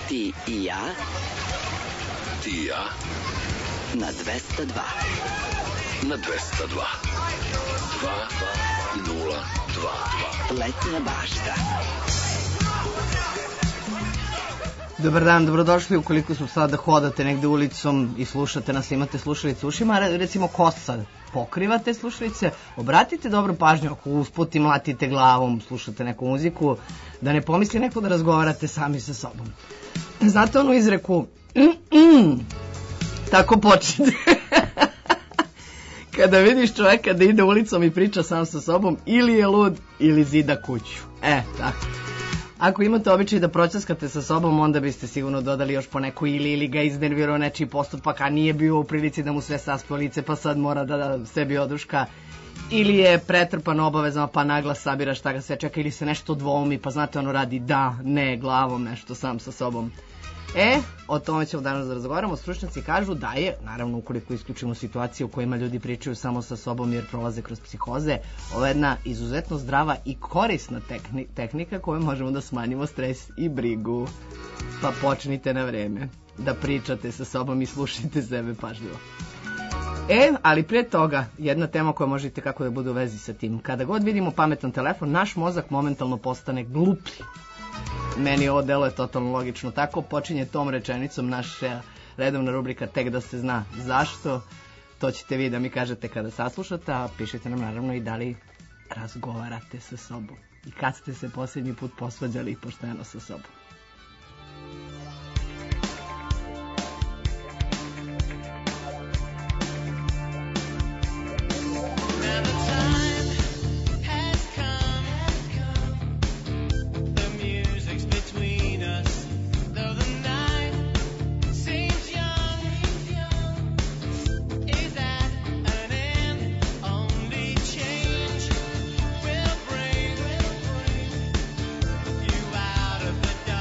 Ti i ja. Ti i ja. Na 202. Na 202. 202. Letnja bašta. Dobar dan, dobrodošli. Ukoliko su sada hodate negde ulicom i slušate nas, imate slušalice u ušima, recimo kosa pokriva te slušalice, obratite dobro pažnju ako usput i mlatite glavom, slušate neku muziku, da ne pomisli neko da razgovarate sami sa sobom. Znate onu izreku tako počnete. Kada vidiš čoveka da ide ulicom i priča sam sa sobom, ili je lud ili zida kuću. Tako. Ako imate običaj da proćaskate sa sobom, onda biste sigurno dodali još po neku ili ga iznervirao nečiji postupak, a nije bio u prilici da mu sve saspe lice, pa sad mora da sebi oduška. Ili je pretrpan obavezama, pa naglas sabira šta ga sve čeka, ili se nešto dvoumi, pa znate ono radi da, ne, glavom, nešto sam sa sobom. O tome ćemo danas da razgovaramo. Stručnjaci kažu da je, naravno ukoliko isključimo situacije u kojima ljudi pričaju samo sa sobom jer prolaze kroz psihoze, ovo je jedna izuzetno zdrava i korisna tehnika kojom možemo da smanjimo stres i brigu. Pa počnite na vreme da pričate sa sobom i slušajte sebe pažljivo. Ali prije toga, jedna tema koja možete kako da bude u vezi sa tim. Kada god vidimo pametan telefon, naš mozak momentalno postane gluplji. Meni ovo delo je totalno logično. Tako počinje tom rečenicom naša redovna rubrika Tek da se zna zašto. To ćete vi da mi kažete kada saslušate, a pišite nam naravno i da li razgovarate sa sobom. I kad ste se posljednji put posvađali pošteno sa sobom. Out of the dark.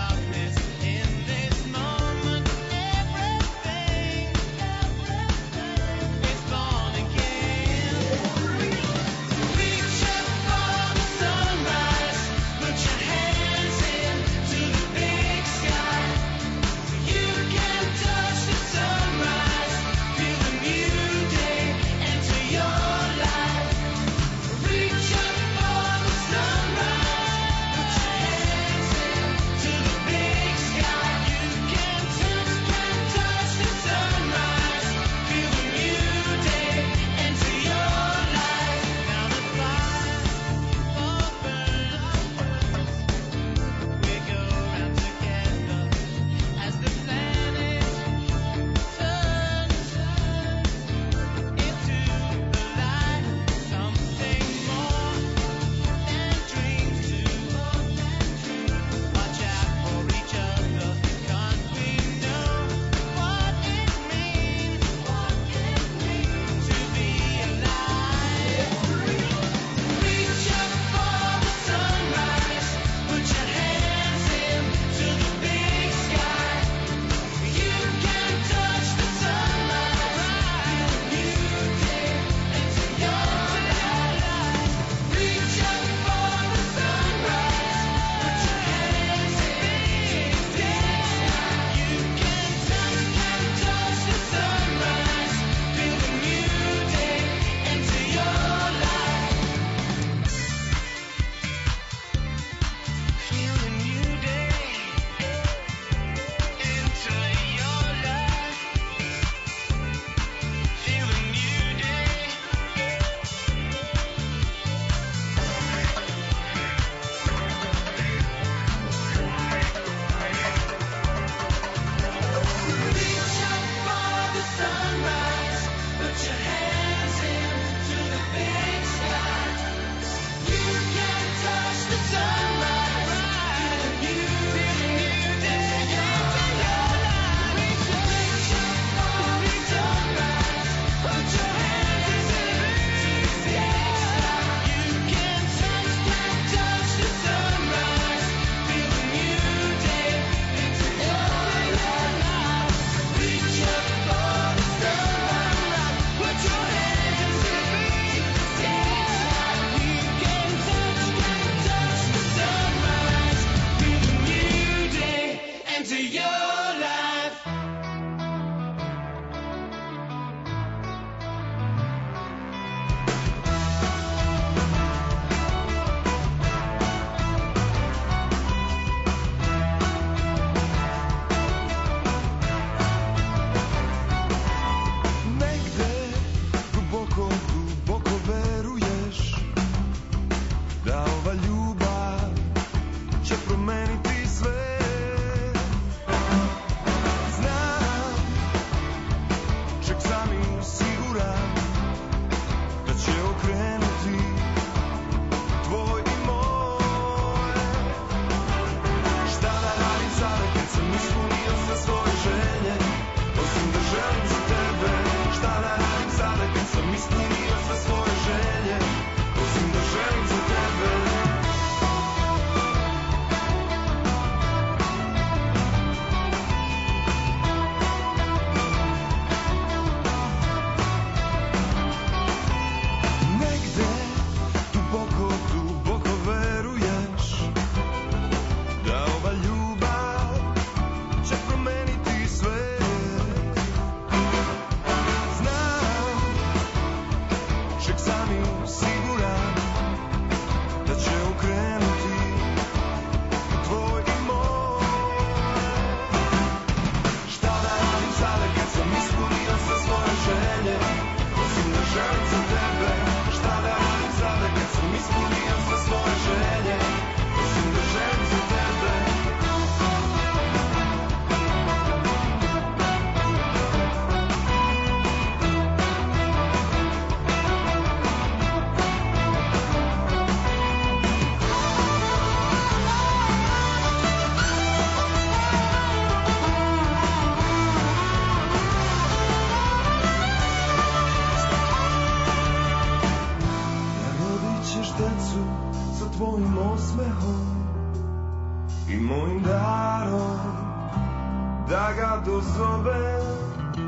tvojim osmehom i mojim darom da ga dozovem.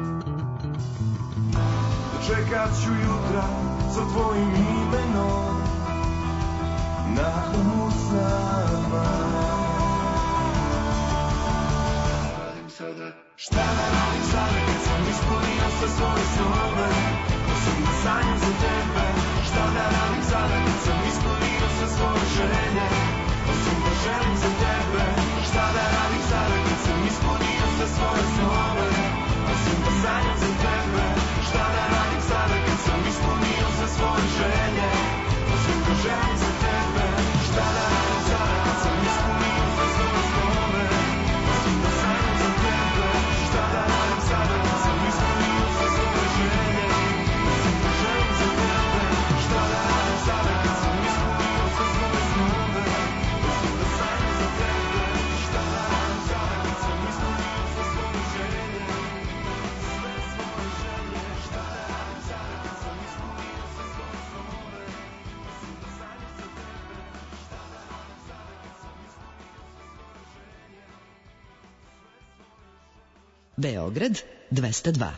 Čekat ću jutra sa tvojim imenom na usnama. Šta da radim sada kad sam ispunio sve svoje snove, osim da sanjam za tebe. Šta da radim sada kad sam ispunio sve svoje želje, osim da želim za tebe. Šta da radim sada kad sam ispunio sve svoje snove, osim da sanjam za tebe. Šta da radim sada kad sam ispunio sve svoje želje, osim da želim za tebe. Šta da radim sada kad sam ispunio sve svoje snove, osim da sanjam za tebe. Šta da radim sada kad sam ispunio sve svoje želje, osim da želim za tebe. Šta da radim sada kad sam ispunio sve svoje snove, osim da sanjam za tebe. Šta da radim sada kad sam ispunio sve svoje želje, sve svoje želje. Šta da radim sada kad sam ispunio sve svoje snove, osim da sanjam za tebe. Šta da radim sada kad sam ispunio sve svoje želje. Beograd 202.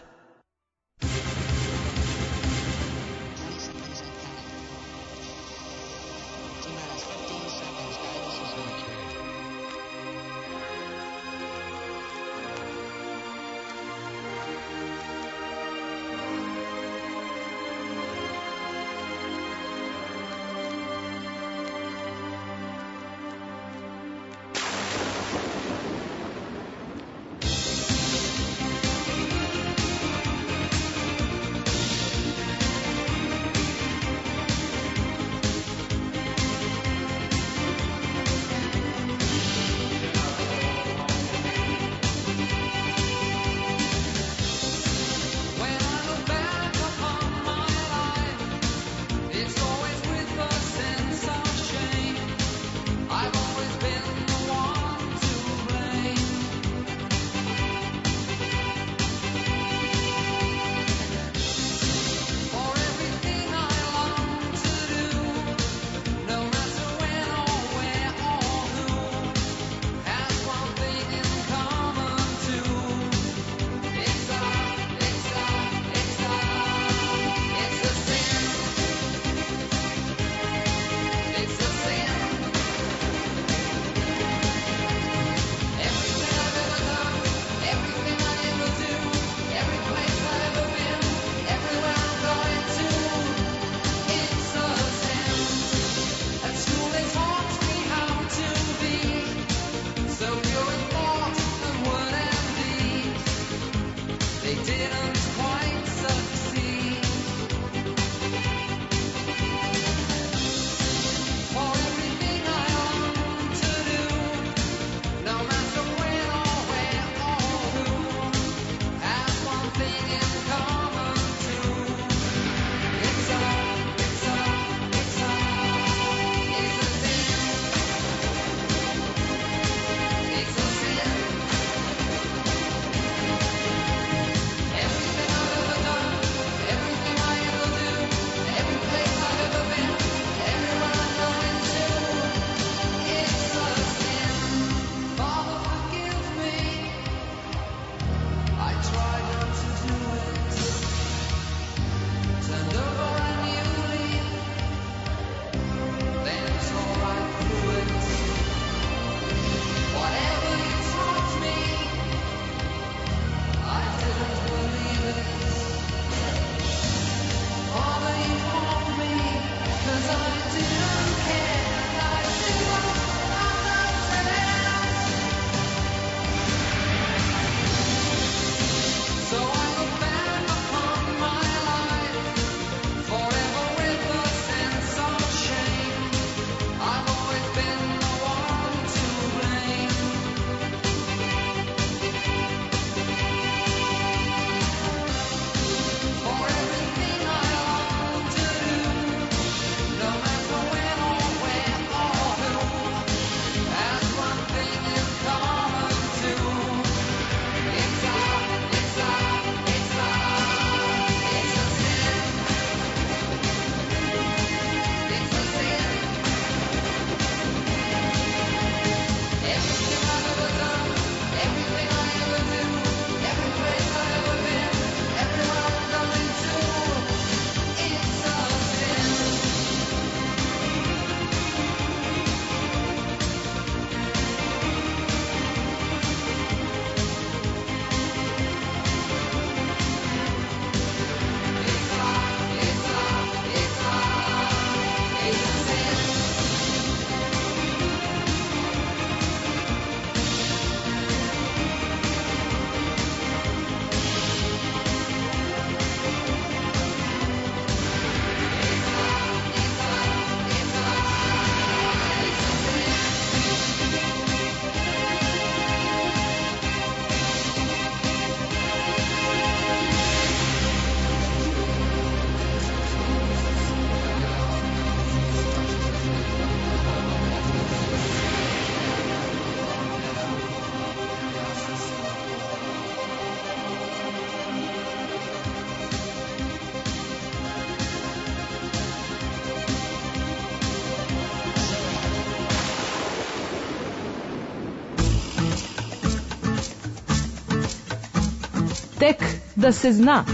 Tek da se zna.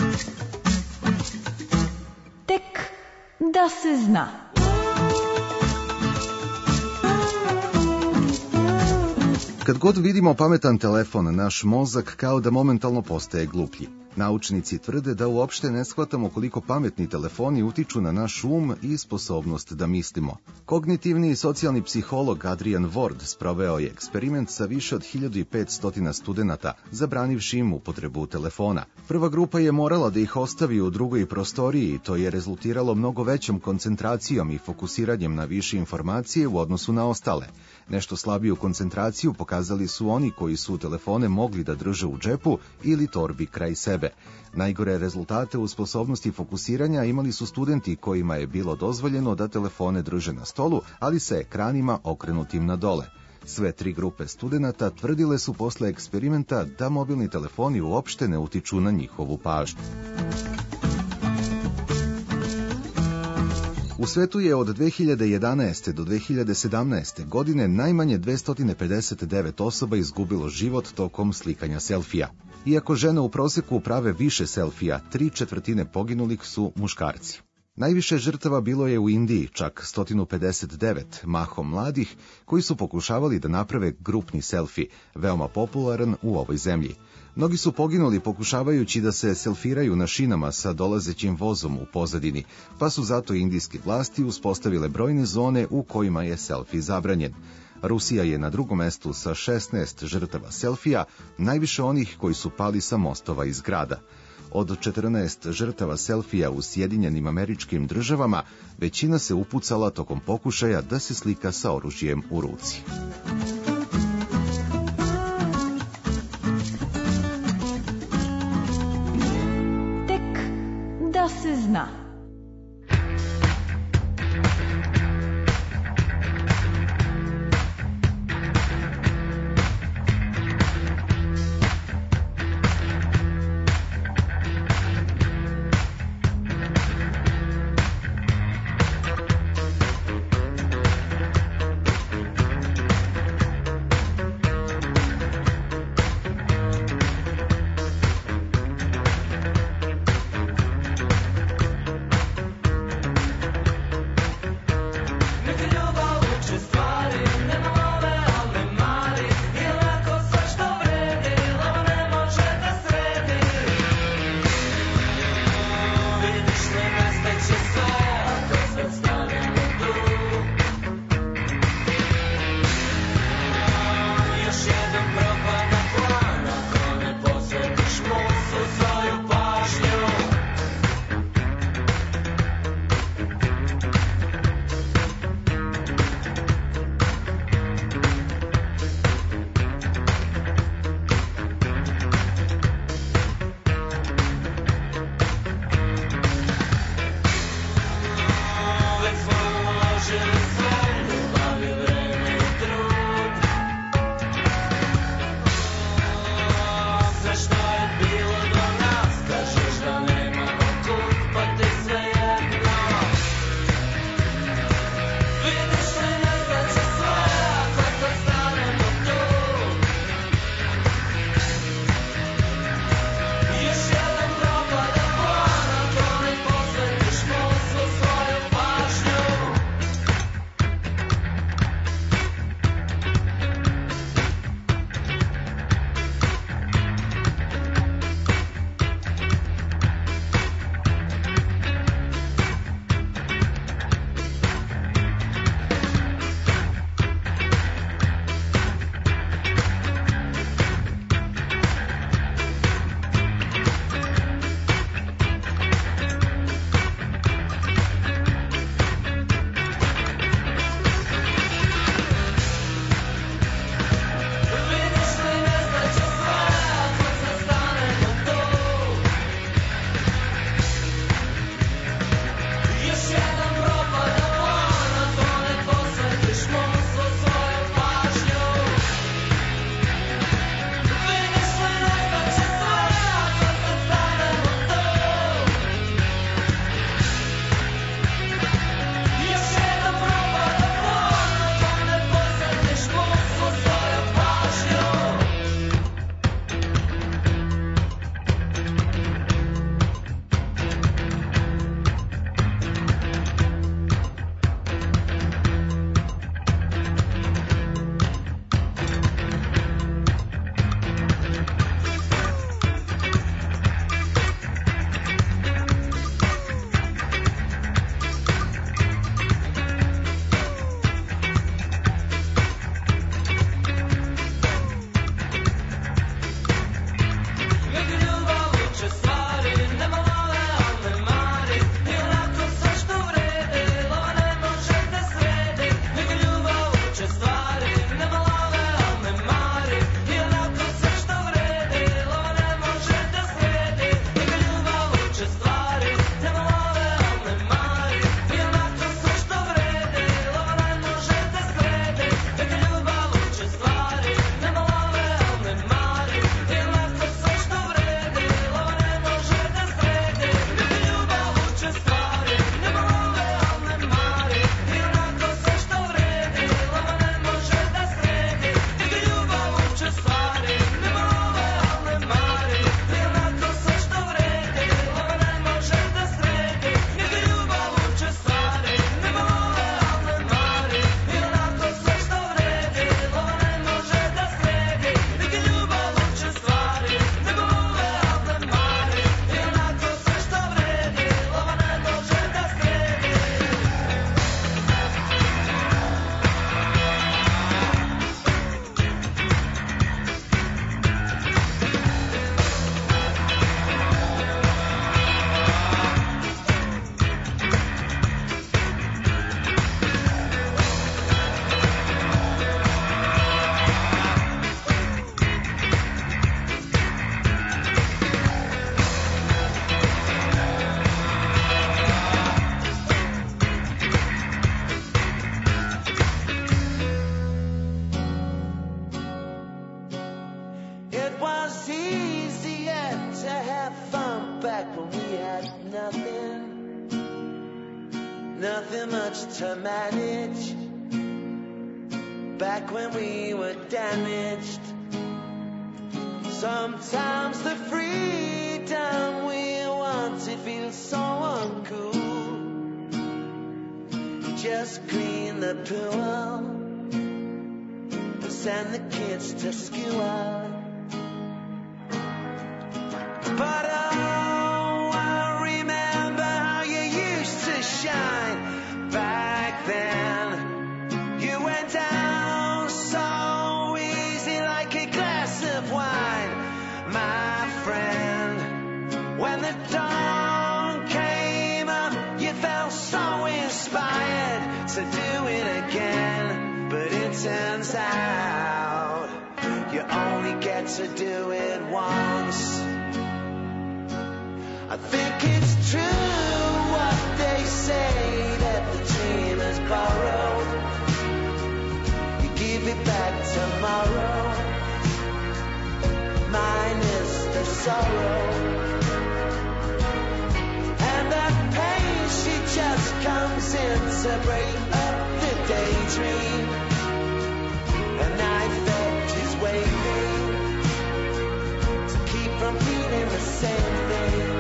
Tek da se zna. Kad god vidimo pametan telefon, naš mozak kao da momentalno postaje gluplji. Naučnici tvrde da uopšte ne shvatamo koliko pametni telefoni utiču na naš um i sposobnost da mislimo. Kognitivni i socijalni psiholog Adrian Ward sproveo je eksperiment sa više od 1500 studenata, zabranivši im upotrebu telefona. Prva grupa je morala da ih ostavi u drugoj prostoriji i to je rezultiralo mnogo većom koncentracijom i fokusiranjem na više informacije u odnosu na ostale. Nešto slabiju koncentraciju pokazali su oni koji su telefone mogli da drže u džepu ili torbi kraj sebe. Najgore rezultate u sposobnosti fokusiranja imali su studenti kojima je bilo dozvoljeno da telefone drže na stolu, ali sa ekranima okrenutim na dole. Sve tri grupe studenata tvrdile su posle eksperimenta da mobilni telefoni uopšte ne utiču na njihovu pažnju. U svetu je od 2011. do 2017. godine najmanje 259 osoba izgubilo život tokom slikanja selfija. Iako žene u proseku prave više selfija, 3/4 poginulih su muškarci. Najviše žrtava bilo je u Indiji, čak 159, mahom mladih, koji su pokušavali da naprave grupni selfi, veoma popularan u ovoj zemlji. Mnogi su poginuli pokušavajući da se selfiraju na šinama sa dolazećim vozom u pozadini, pa su zato indijske vlasti uspostavile brojne zone u kojima je selfi zabranjen. Rusija je na drugom mestu sa 16 žrtava selfija, najviše onih koji su pali sa mostova i zgrada. Od 14 žrtava selfija u Sjedinjenim Američkim Državama, većina se upucala tokom pokušaja da se slika sa oružjem u ruci. Tek da se zna. to manage back when we were damaged. Sometimes the freedom we wanted feels so uncool. Just clean the pool and send the kids to school. But oh, I remember how you used to shine back then. You went down so easy like a glass of wine, my friend. When the dawn came up, you felt so inspired to do it again. But it turns out you only get to do it once. I think it's true what they say, that the dreamers borrow. You give it back tomorrow. Mine is the sorrow. And that pain, she just comes in to break up the daydream. A knife edge is waving to keep from feeling the same thing.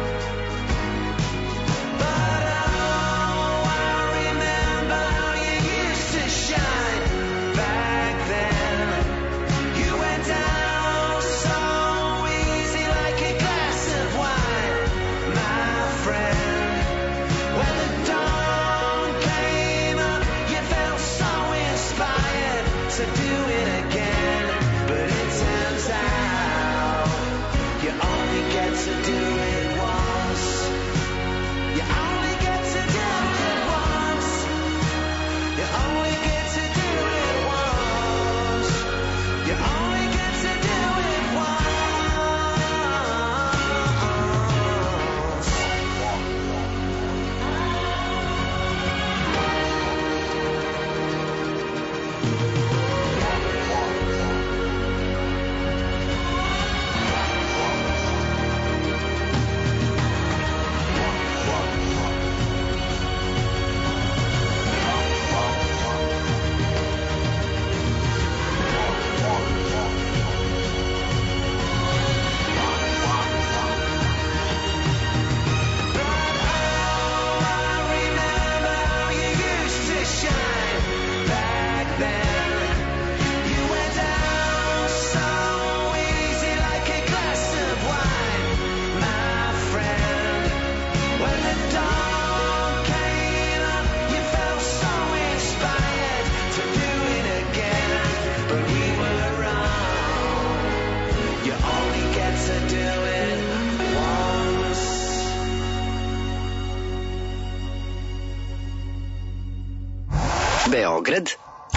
Beograd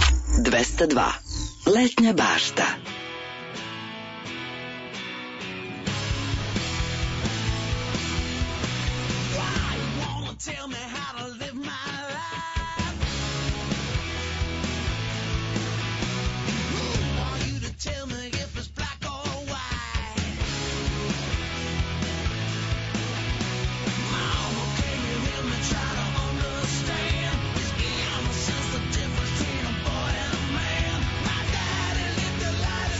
202. Letnja bašta. Light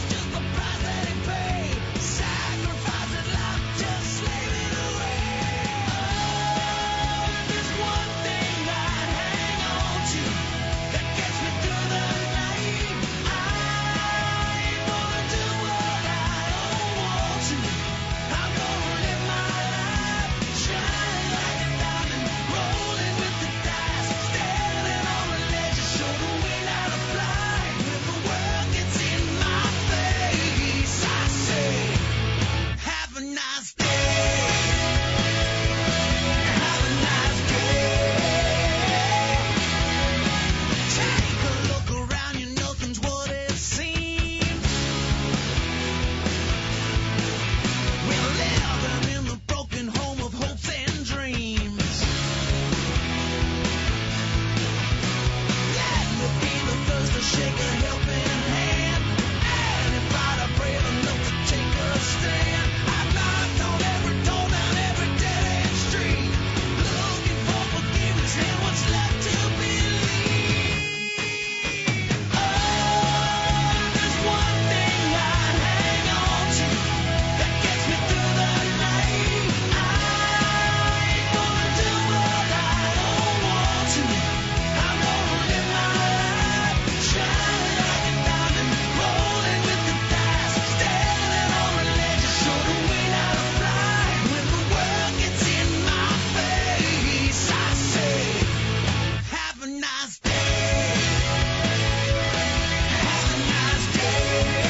nice day. Have a nice day.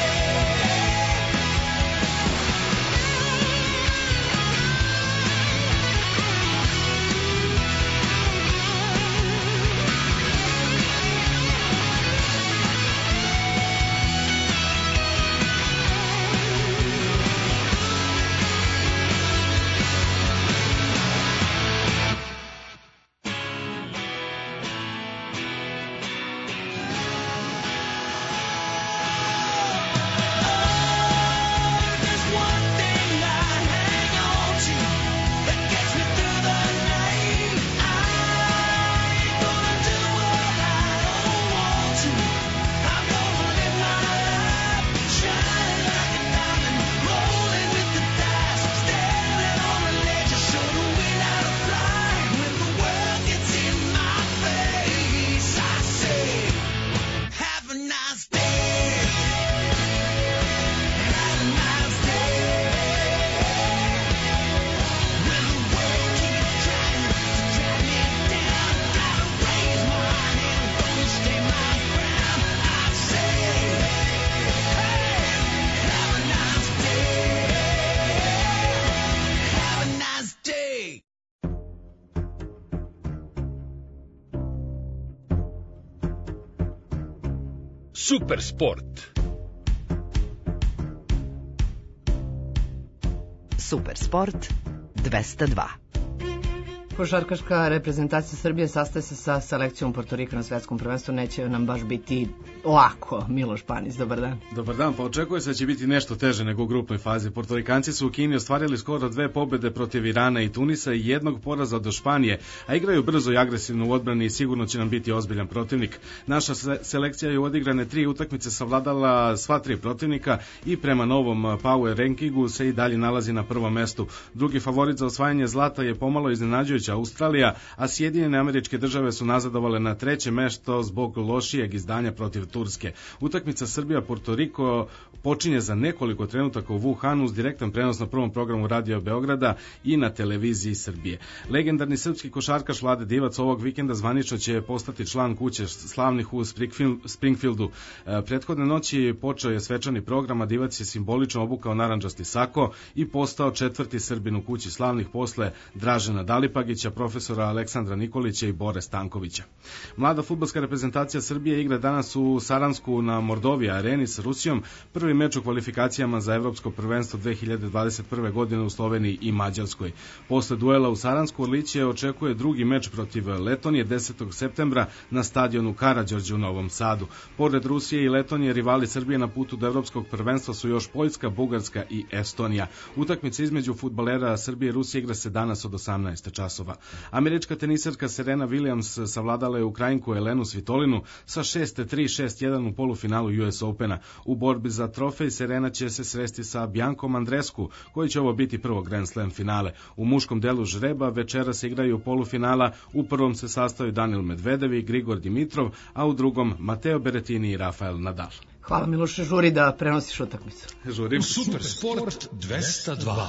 Super sport. Super sport 202. Košarkaška reprezentacija Srbije sastaje se sa selekcijom Portorika na svetskom prvenstvu. Neće nam baš biti lako. Miloš Panić, dobar dan. Dobar dan, pa očekuje se da će biti nešto teže nego u grupnoj fazi. Portorikanci su u Kini ostvarili skoro 2 pobede protiv Irana i Tunisa i 1 poraza od Španije, a igraju brzo i agresivno u odbrani i sigurno će nam biti ozbiljan protivnik. Naša selekcija je u odigrane 3 utakmice savladala sva 3 protivnika i prema novom power rankingu se i dalje nalazi na prvom mestu. Drugi favorit za osvajanje zlata je pomalo iznenađujuća Australija, a Sjedinjene Američke Države su nazadovale na 3. mesto zbog lošijeg izdanja protiv Turske. Utakmica Srbija-Portoriko počinje za nekoliko trenutaka u Wuhanu uz direktan prenos na prvom programu Radio Beograda i na televiziji Srbije. Legendarni srpski košarkaš Vlade Divac ovog vikenda zvanično će postati član kuće slavnih u Springfieldu. Prethodne noći počeo je svečani program, a Divac je simbolično obukao narandžasti sako i postao 4. Srbin u kući slavnih posle Dražena Dalipagića, profesora Aleksandra Nikolića i Bore Stankovića. Mlada fudbalska reprezentacija Srbije igra danas u Saransku na Mordovija areni sa Rusijom, prvi meč u kvalifikacijama za Evropsko prvenstvo 2021. godine u Sloveniji i Mađarskoj. Posle duela u Saransku Orliće očekuje drugi meč protiv Letonije 10. septembra na stadionu Karađorđe u Novom Sadu. Pored Rusije i Letonije, rivali Srbije na putu do Evropskog prvenstva su još Poljska, Bugarska i Estonija. Utakmica između fudbalera Srbije i Rusije igra se danas od 18 časova. Američka tenisarka Serena Williams savladala je Ukrajinku Elenu Svitolinu sa 6-3, 6-1 u polufinalu US Opena. U borbi za trofej Serena će se sresti sa Biancom Andrescu, koji će ovo biti prvo Grand Slam finale. U muškom delu žreba večera se igraju polufinala, u prvom se sastaju Daniil Medvedev i Grigor Dimitrov, a u drugom Matteo Berrettini i Rafael Nadal. Hvala Miloše, žuri da prenosiš utakmicu. Žurim. Super sport 202.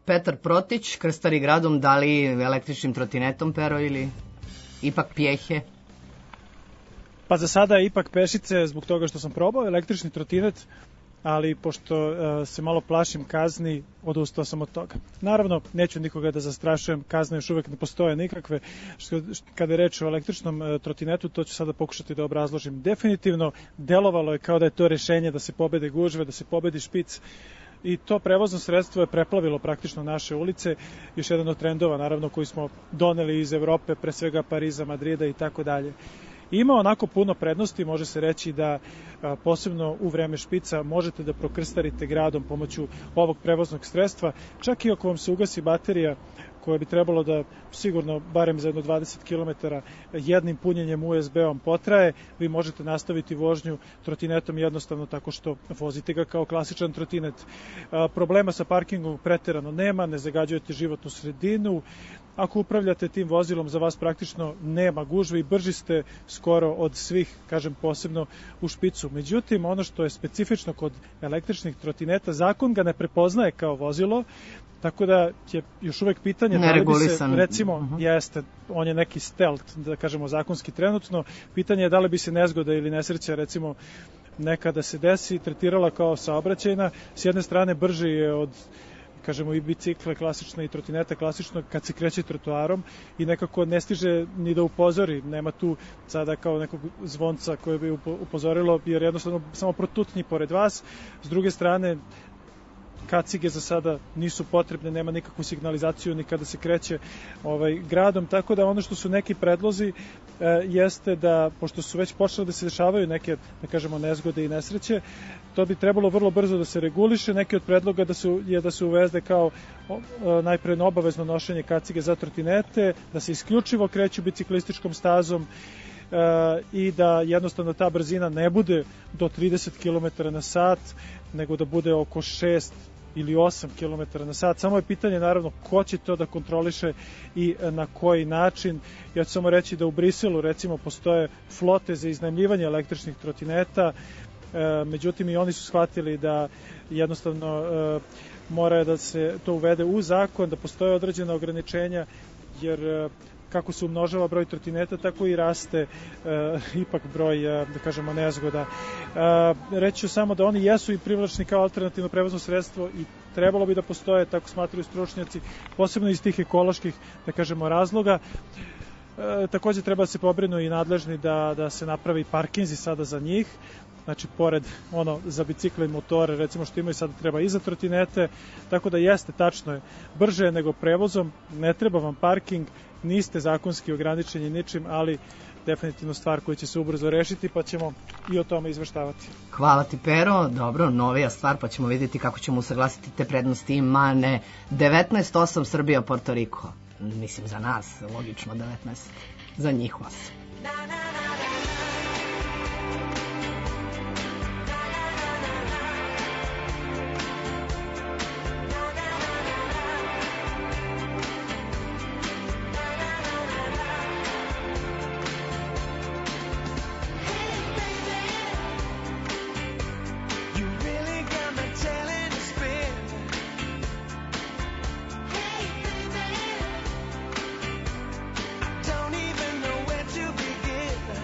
Petar Protić, krstari gradom, da li električnim trotinetom, Pero, ili ipak pjehe? Pa za sada je ipak pešice, zbog toga što sam probao električni trotinet, ali pošto se malo plašim kazni, odustao sam od toga. Naravno, neću nikoga da zastrašujem, kazne još uvek ne postoje nikakve. Kada je reč o električnom trotinetu, to ću sada pokušati da obrazložim. Definitivno, delovalo je kao da je to rešenje da se pobede gužve, da se pobedi špic, i to prevozno sredstvo je preplavilo praktično naše ulice. Još jedan od trendova, naravno, koji smo doneli iz Evrope, pre svega Pariza, Madrida i tako dalje. Ima onako puno prednosti, može se reći da posebno u vreme špica možete da prokrstarite gradom pomoću ovog prevoznog sredstva, čak i ako vam se ugasi baterija koja bi trebalo da sigurno barem za jedno 20 km jednim punjenjem USB-om potraje, vi možete nastaviti vožnju trotinetom jednostavno tako što vozite ga kao klasičan trotinet. Problema sa parkingom preterano nema, ne zagađujete životnu sredinu. Ako upravljate tim vozilom, za vas praktično nema gužve i brži ste skoro od svih, kažem posebno u špicu. Međutim, ono što je specifično kod električnih trotineta, zakon ga ne prepoznaje kao vozilo, tako da je još uvek pitanje da li bi se, recimo, jeste, on je neki stealth, da kažemo zakonski trenutno, pitanje je da li bi se nezgoda ili nesreća, recimo, nekada se desi, tretirala kao saobraćajna, s jedne strane brže je od, kažemo, i bicikle klasične i trotineta klasično kad se kreće trotoarom i nekako ne stiže ni da upozori, nema tu sada kao nekog zvonca koje bi upozorilo, jer jednostavno samo protutnji pored vas. S druge strane, kacige za sada nisu potrebne, nema nikakvu signalizaciju ni kada se kreće gradom, tako da ono što su neki predlozi jeste da, pošto su već počeli da se dešavaju neke, da kažemo, nezgode i nesreće, to bi trebalo vrlo brzo da se reguliše. Neki od predloga je da se uvede kao najpre obavezno nošenje kacige za trotinete, da se isključivo kreću biciklističkom stazom i da jednostavno ta brzina ne bude do 30 km na sat, nego da bude oko 6 ili 8 km na sat. Samo je pitanje, naravno, ko će to da kontroliše i na koji način. Ja ću samo reći da u Briselu, recimo, postoje flote za iznajmljivanje električnih trotineta, međutim i oni su shvatili da jednostavno mora da se to uvede u zakon, da postoje određena ograničenja, jer kako se umnožava broj trotineta, tako i raste ipak broj, da kažemo, nezgoda. Reći ću samo da oni jesu i privlačni kao alternativno prevozno sredstvo i trebalo bi da postoje, tako smatraju stručnjaci, posebno iz tih ekoloških, da kažemo, razloga. Takođe treba se pobrinu i nadležni da se napravi parkinzi sada za njih, znači pored za bicikle i motore, recimo što imaju sada, treba i za trotinete, tako da jeste, tačno je, brže je nego prevozom, ne treba vam parking, niste zakonski ograničeni ničim, ali definitivno stvar koja će se ubrzo rešiti, pa ćemo i o tome izveštavati. Hvala ti, Pero. Dobro, novija stvar, pa ćemo vidjeti kako ćemo usaglasiti te prednosti i mane. 19-8 Srbija, Porto Riko. Mislim, za nas, logično 19. Za njih 8. Don't even know where to begin.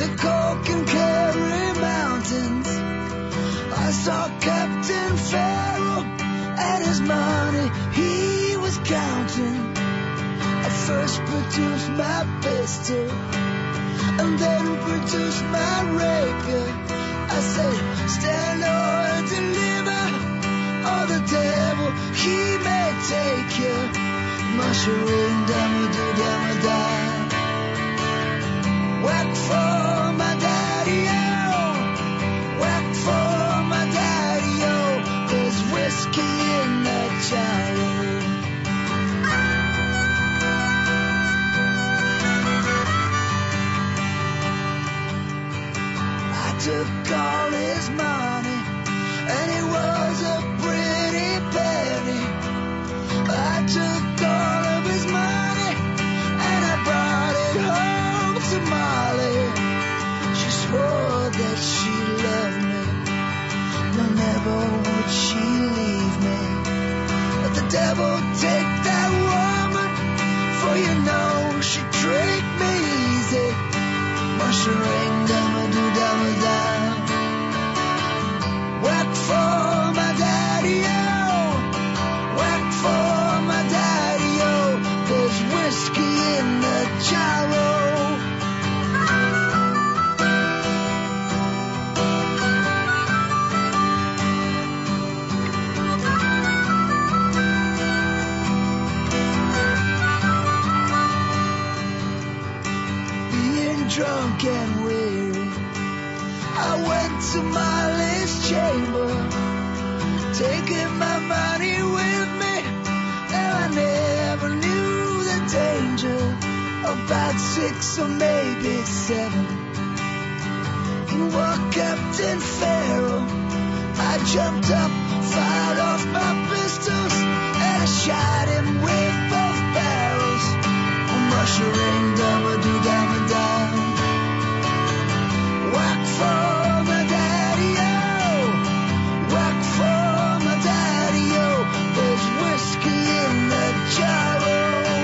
the Coke and Kerry Mountains. I saw Captain Farrell and his money he was counting. I first produced my pistol and then produced my rapier. I said, stand or deliver, or the devil, he may take you. Mushroom, dama-do-dama-da. Whack for my daddy-o, whack for my daddy-o. There's whiskey in that gyro. I took all his money, and it was a pretty penny. I took all of his money, and I brought it home to Molly. She swore that she loved me, no, never would she leave me. But the devil take that woman, for you know she tricked me easy. Mushroom, dama-do-dama-da. Whack for my daddy-o, whack for my daddy-o. There's whiskey in the gyro. Being drunk and weary, I went to Molly's chamber, taking my money with me, and I never knew the danger. About 6 or maybe 7, in walked Captain Farrell. I jumped up, fired off my pistols, and I shot him with both barrels. Mushroom, dama-do-dama-da. Whack for my daddy-o, whack for my daddy-o. There's whiskey in the gyro.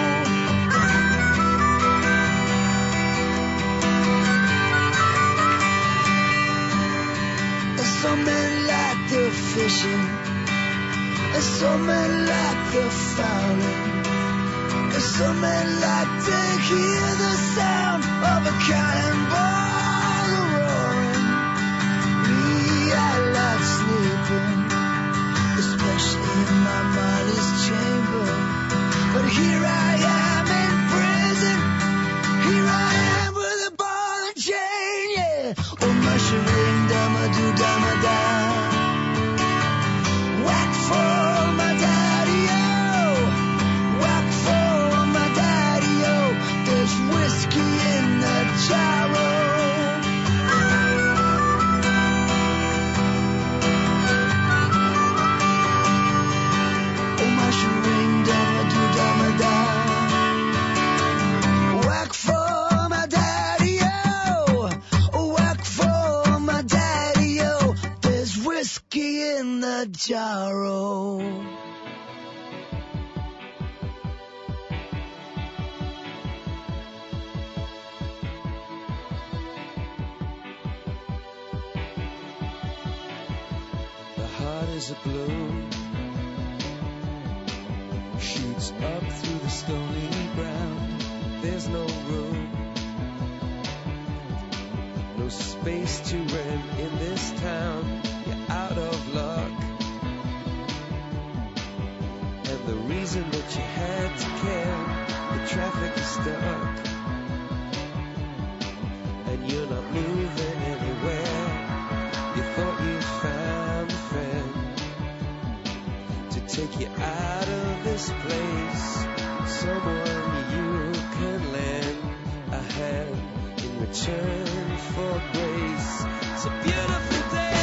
Some men like the fishing, and some men like the fowling, and some men like to hear the sound of a cannonball roaring. Me, I like sleeping, especially in my Molly's chamber. But here I am in prison, here I am with a ball and chain, yeah. Oh, mushroom, dama-do-dama-da. Whack for my daddy-o, whack for my daddy-o. There's whiskey in the gyro. Oh, mushroom, dama-do-dama-da. Whack for my daddy-o, whack for my daddy-o. There's whiskey in the gyro. The heart is a balloon, shoots up through the stony ground. There's no room, no space to rent in this town. You're out of luck, and the reason that you had to care, the traffic is stuck, and you're not moving anywhere. You thought you found a friend to take you out of this place, someone you can lend a hand in return for grace. It's a beautiful day.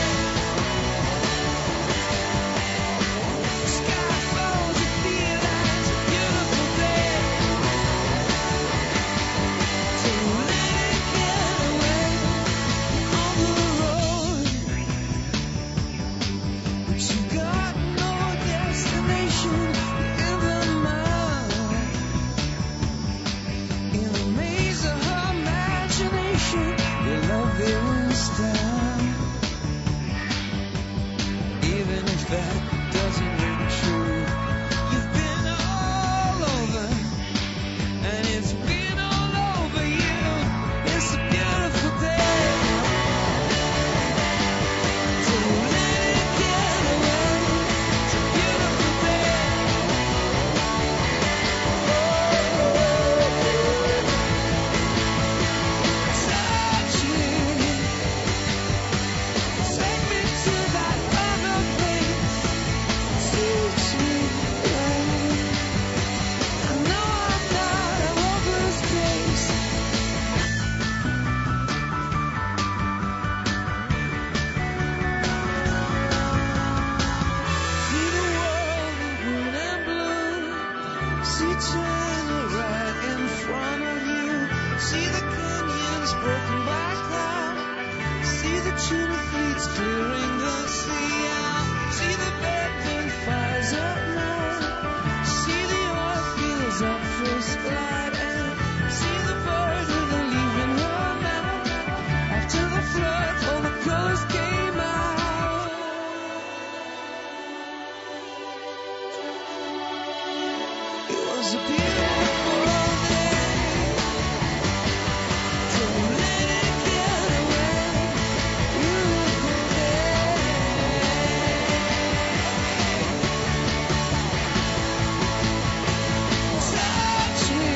The sky falls, you feel like it's a beautiful day. So let it get away on the road, but you got no destination in the mind. In the maze of her imagination, your loving style. Even if that doesn't ring true, you've been all over, and it's been all over you. It's a beautiful day. Don't let it get away. It's a beautiful day. Touch me, take me to that other place. Teach me, babe. I know I'm not a hopeless case. See the world in green and blue. See China right in front of you. See the canyons broken by cloud. See the tuna fleets clearing the sea out. See the burning fires at night. See the oil fields at first light. And see the bird with a leaf in her mouth. After the flood, all the colors came out. It was a beautiful day. Don't let it get away. Beautiful day. Touch me.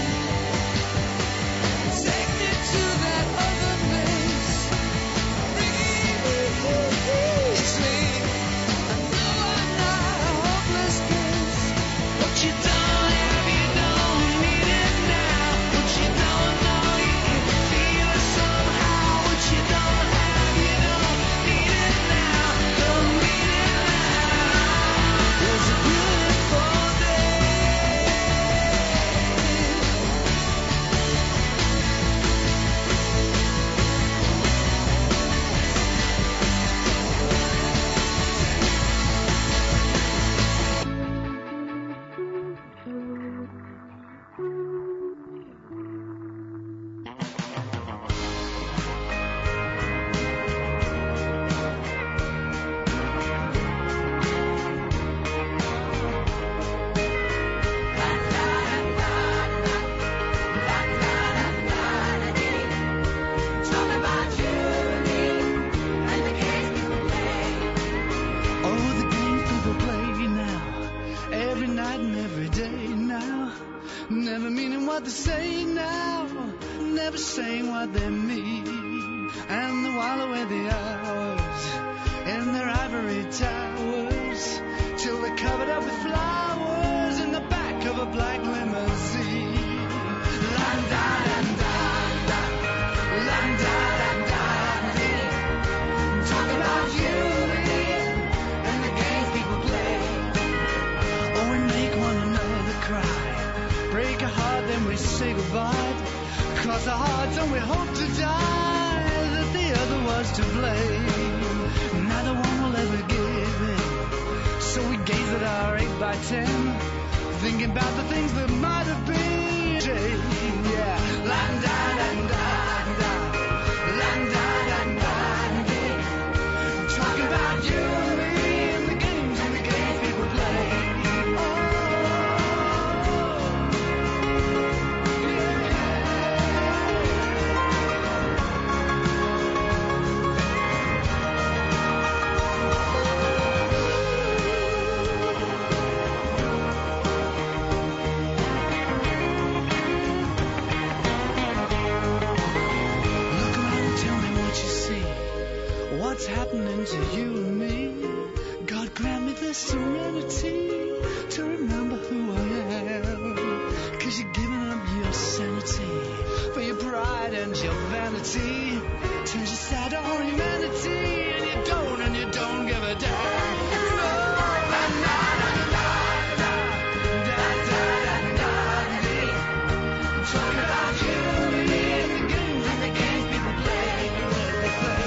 Take me to that other place. Reach me. I know I'm not a hopeless case. What you don't have, you don't need it now. What you don't know, you can feel it somehow. What you don't have, you don't need it now. Don't need it now. It's a beautiful day. Talk about you and me and the games people play. Oh, the games people play now, every night and every day now. Never meaning what they say now, never saying what they mean. And they while away the hours in their ivory towers, till they're covered up with flowers in the back of a black limousine. La-da-da-da-da, la-da-da-da-dee. Talk about you and me and the games people play. Oh, we make one another cry, break a heart, then we say goodbye. Cross our hearts and we hope to die that the other was to blame. Neither one will ever give in, so we gaze at our 8x10, thinking about the things that might have been. Yeah, la-da-da-da-da, la-da-da-da-dee. Talking about you and me and the games people play. Oh, look around and tell me what you see. What's happening to you and me? God grant me the serenity to remember who I am. 'Cause you're giving up your sanity for your pride and your vanity. Turns your sad to humanity, and you don't give a damn. Talking about you and me and the games people play. They play.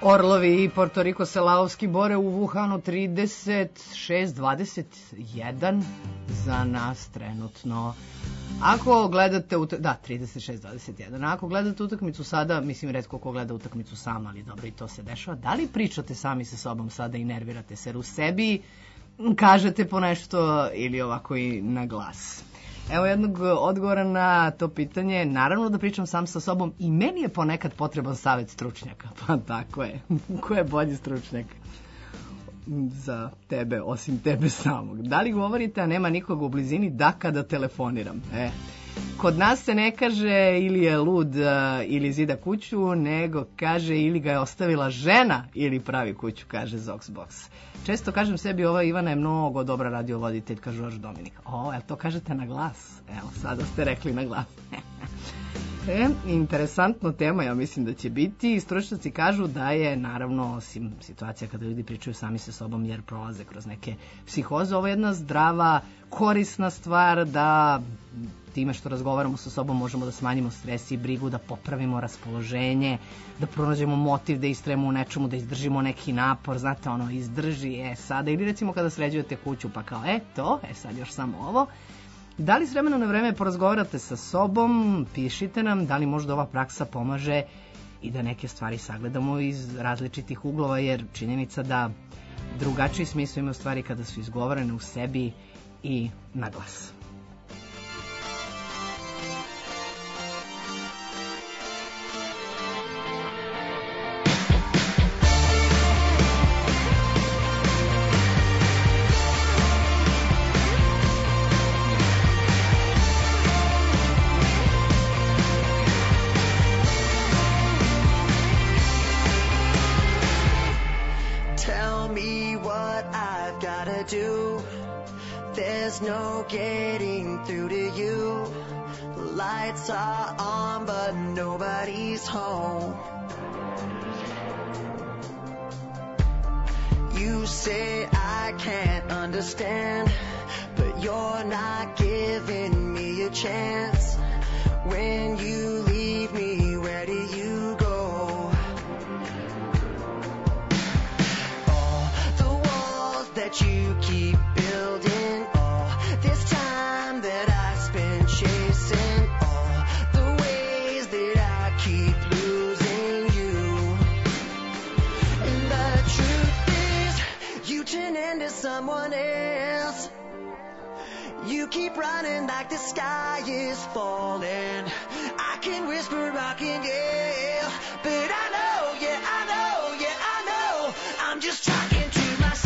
Orlovi i Porto Riko se lavovski bore u Wuhanu 36-21 za nas trenutno. Ako gledate 36-21. Ako gledate utakmicu sada, mislim retko ko gleda utakmicu sam, ali dobro i to se dešava. Da li pričate sami sa sobom sada i nervirate se u sebi, kažete po nešto ili ovako i na glas? Evo jednog odgovora na to pitanje. Naravno da pričam sam sa sobom i meni je ponekad potreban savet stručnjaka. Pa tako je. Ko je bolji stručnjak za tebe, osim tebe samog? Da li govorite, a nema nikog u blizini? Da, kada telefoniram. Kod nas se ne kaže ili je lud ili zida kuću, nego kaže ili ga je ostavila žena ili pravi kuću, kaže Zoxbox. Često kažem sebi, ova Ivana je mnogo dobra radiovoditeljka, Žorž Dominik. Evo to kažete na glas. Evo, sada ste rekli na glas. Interesantno tema, ja mislim da će biti. Stručnjaci kažu da je, naravno, osim situacija kada ljudi pričaju sami sa sobom jer prolaze kroz neke psihoze, ovo je jedna zdrava, korisna stvar da time što razgovaramo sa sobom možemo da smanjimo stres i brigu, da popravimo raspoloženje, da pronađemo motiv, da istrajemo u nečemu, da izdržimo neki napor, znate ono, izdrži, sada, ili recimo kada sređujete kuću pa kao, sad još samo ovo. Da li s vremena na vreme porazgovarate sa sobom, pišite nam, da li možda ova praksa pomaže i da neke stvari sagledamo iz različitih uglova, jer činjenica da drugačiji smisao imaju stvari kada su izgovorene u sebi i na glas. No getting through to you. The lights are on but nobody's home. You say I can't understand, but you're not giving me a chance. When you leave me, where do you go? All the walls that you keep building, this time that I spent chasing, all the ways that I keep losing you. And the truth is, you turn into someone else. You keep running like the sky is falling. I can whisper, I can yell, but I know, yeah, I know, yeah, I know, I'm just talking to myself.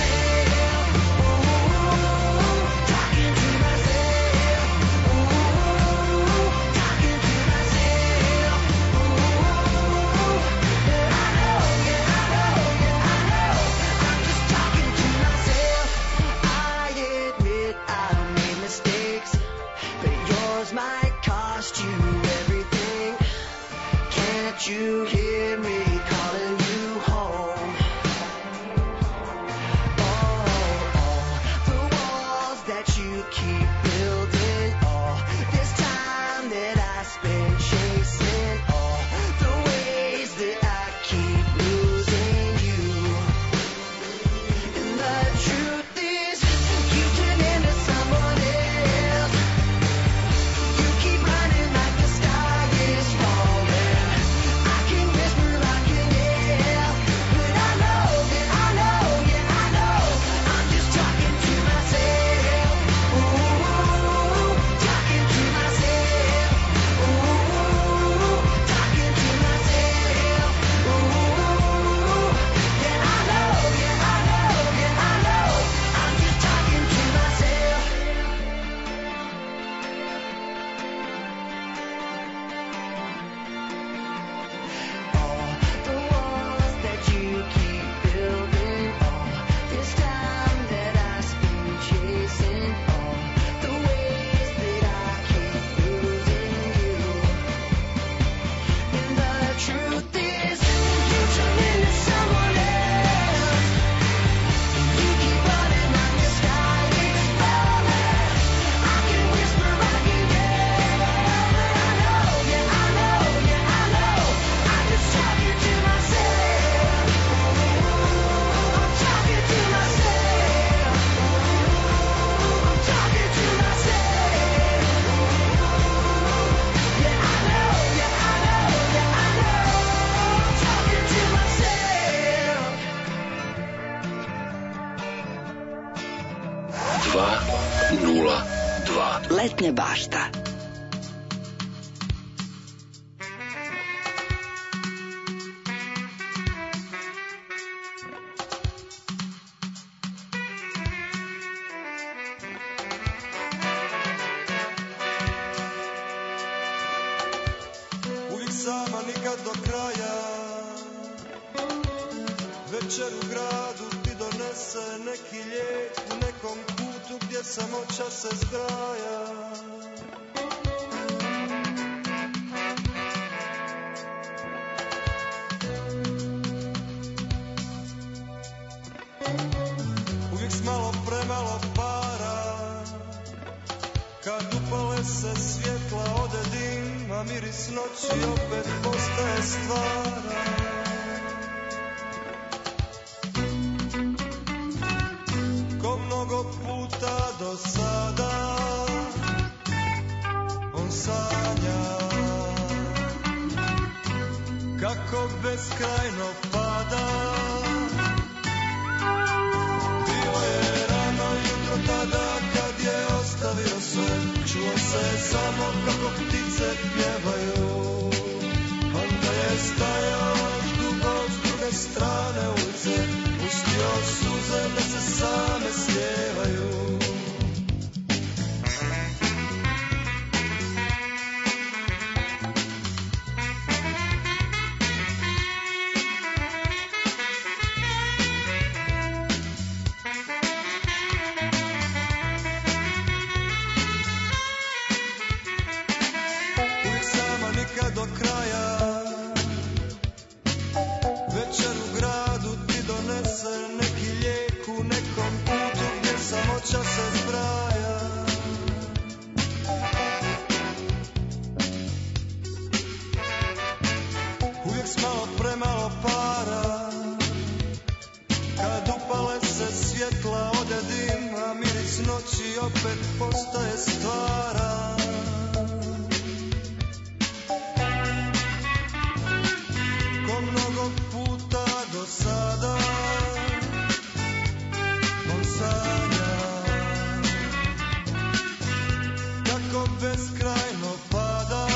You 202. Letnja bašta. Uvijek sama, nikad do kraja. Večer u gradu ti donese neki lijek u nekom kutu gdje samoća se zgraja. Uvijek s malo premalo para. Kad upale se svjetla ode dim, a miris noći opet postaje stvara. Ko mnogo puta do sada on sanja kako beskrajno pada. Bilo je rano jutro tada kad je ostavio sve, čuo se samo kako ptice pjevaju. Onda je stajao još dugo s druge strane ulice, pustio suze da se same slijevaju. Uvijek sama, nikad do kraja. Večer u gradu ti donese neki lijek u nekom putu gdje samoća se zbraja. Uvijek s malo premalo para. Kad upale se svjetla ode dim, a miris noći opet postaje stvara. Ko mnogo puta do sada on sanja kako beskrajno pada.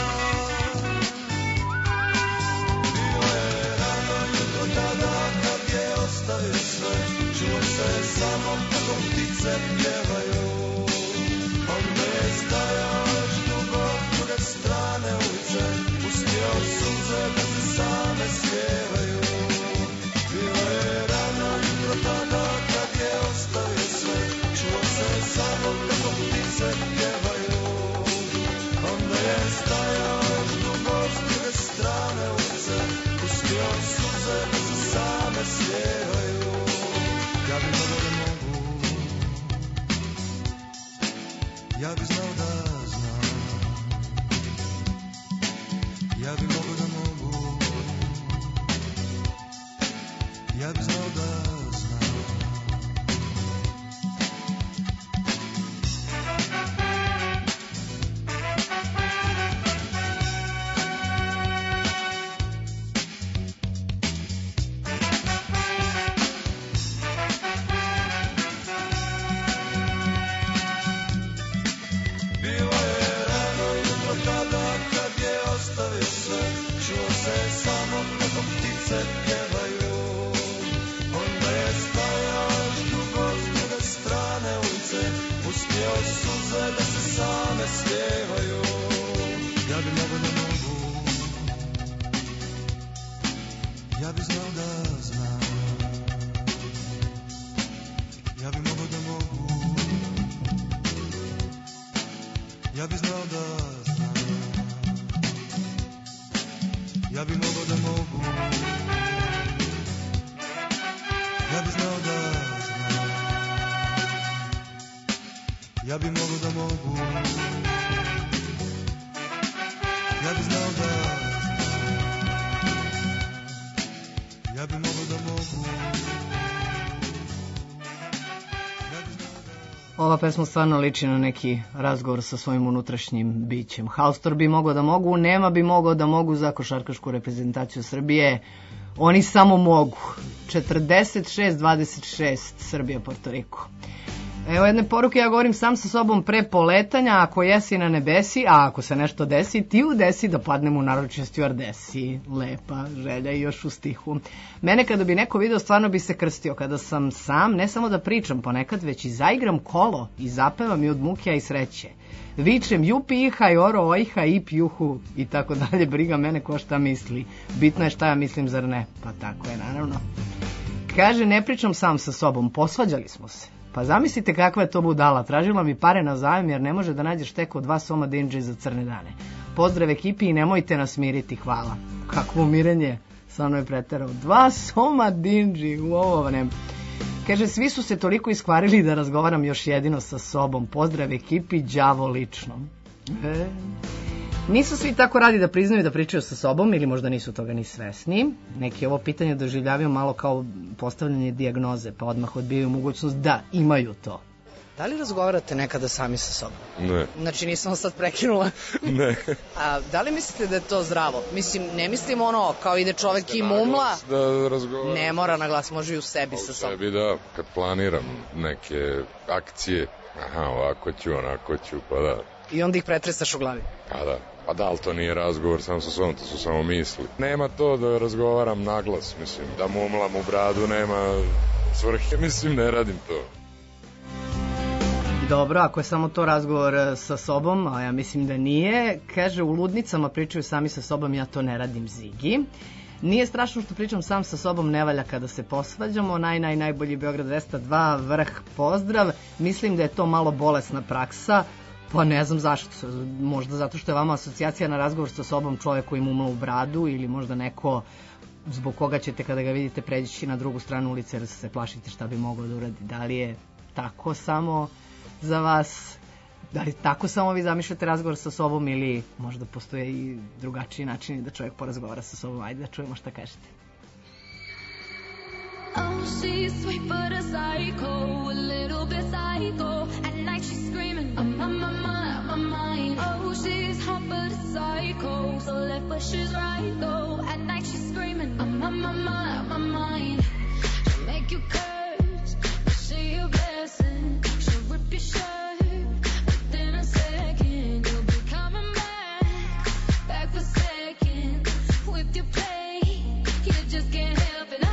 Bilo je rano jutro tada kad je ostavio sve, čuo se samo kako ptice pjevaju. Onda je stajao još dugo s druge strane ulice, pustio suze da se same slijevaju. Bilo je rano jutro tada kad je ostavio sve, čuo se samo kako ptice pjevaju. Onda je stajao još dugo s druge strane ulice, pustio suze da se same slijevaju. Ja bi mogao da mogu, ja bi znao da znam. Ja bi mogao da mogu, ja bi znao da znam. Bilo je rano jutro tada kad je ostavio sve, čuo se samo kako ptice pjevaju. Onda je stajao još dugo s druge strane ulice, pustio suze da se same slijevaju. Ja bi mogao da mogu, ja bi znao da znam. Ja bi mogao da mogu, ja bi znao da znam. Ja bi mogao da mogu, ja bi znao da znam. Ja bi mogao da mogu, ja bi znao da znam. Ja bi mogao da mogu, ja bi znao da... Ova pesma stvarno liči na neki razgovor sa svojim unutrašnjim bićem. Haustor bi mogao da mogu, Nema bi mogao da mogu za košarkašku reprezentaciju Srbije. Oni samo mogu. 46-26 Srbija, Porto Riko. Evo jedne poruke, ja govorim sam sa sobom pre poletanja, ako jesi na nebesi, a ako se nešto desi, ti udesi da padnem u naručje stjuardesi. Lepa želja i još u stihu. Mene kada bi neko video, stvarno bi se krstio. Kada sam sam, ne samo da pričam ponekad, već i zaigram kolo i zapevam i od muke, a i sreće. Vičem jupi iha i oro ojha i pjuhu i tako dalje, briga mene ko šta misli. Bitno je šta ja mislim, zar ne? Pa tako je, naravno. Kaže, ne pričam sam sa sobom, posvađali smo se. Pa zamislite kakva je to budala, tražila mi pare na zajem jer ne može da nađe šteko 2 soma dinđe za crne dane. Pozdrav ekipi i nemojte nas miriti, hvala. Kakvo umirenje, stvarno je preterao. 2 soma dinđi, u ovo ne. Kaže, svi su se toliko iskvarili da razgovaram još jedino sa sobom. Pozdrav ekipi, đavo lično. Nisu svi tako radi da priznaju da pričaju sa sobom ili možda nisu toga ni svesni. Neki ovo pitanje doživljavaju malo kao postavljanje dijagnoze, pa odmah odbijaju mogućnost da imaju to. Da li razgovarate nekada sami sa sobom? Ne. Znači nisam sad prekinula. Ne. A da li mislite da je to zdravo? Mislim, ne mislim ono kao ide čovek i mumla. Da razgovaram. Ne mora na glas, može i u sebi sa sobom. U sebi da, kad planiram neke akcije, aha, ovako ću, onako ću, pa da. I onda ih pretresaš u glavi. Pa da. Pa da, ali to nije razgovor sam sa sobom, to su samo misli. Nema to da razgovaram naglas, mislim, da mumlam u bradu, nema svrhe, mislim, ne radim to. Dobro, ako je samo to razgovor sa sobom, a ja mislim da nije, kaže, u ludnicama pričaju sami sa sobom, ja to ne radim, Zigi. Nije strašno što pričam sam sa sobom, ne valja kada se posvađamo. Najbolji Beograd 202, vrh, pozdrav. Mislim da je to malo bolesna praksa. Pa ne znam zašto, možda zato što je vama asocijacija na razgovor sa sobom čovjek koji mumla u bradu ili možda neko zbog koga ćete kada ga vidite pređi na drugu stranu ulice jer se plašite šta bi mogao da uradi. Da li je tako samo za vas, da li tako samo vi zamišljate razgovor sa sobom ili možda postoje i drugačiji načini da čovjek porazgovara sa sobom? Ajde da čujemo šta kažete. Oh, she's sweet but a psycho, a little bit psycho. At night she's screaming, I'm on my mind. Oh, she's hot but a psycho, so left but she's right though. At night she's screaming, I'm on my mind. She'll make you curse, but she a blessing. She'll rip your shirt, within a second you'll be coming back for seconds. With your play, you just can't help it.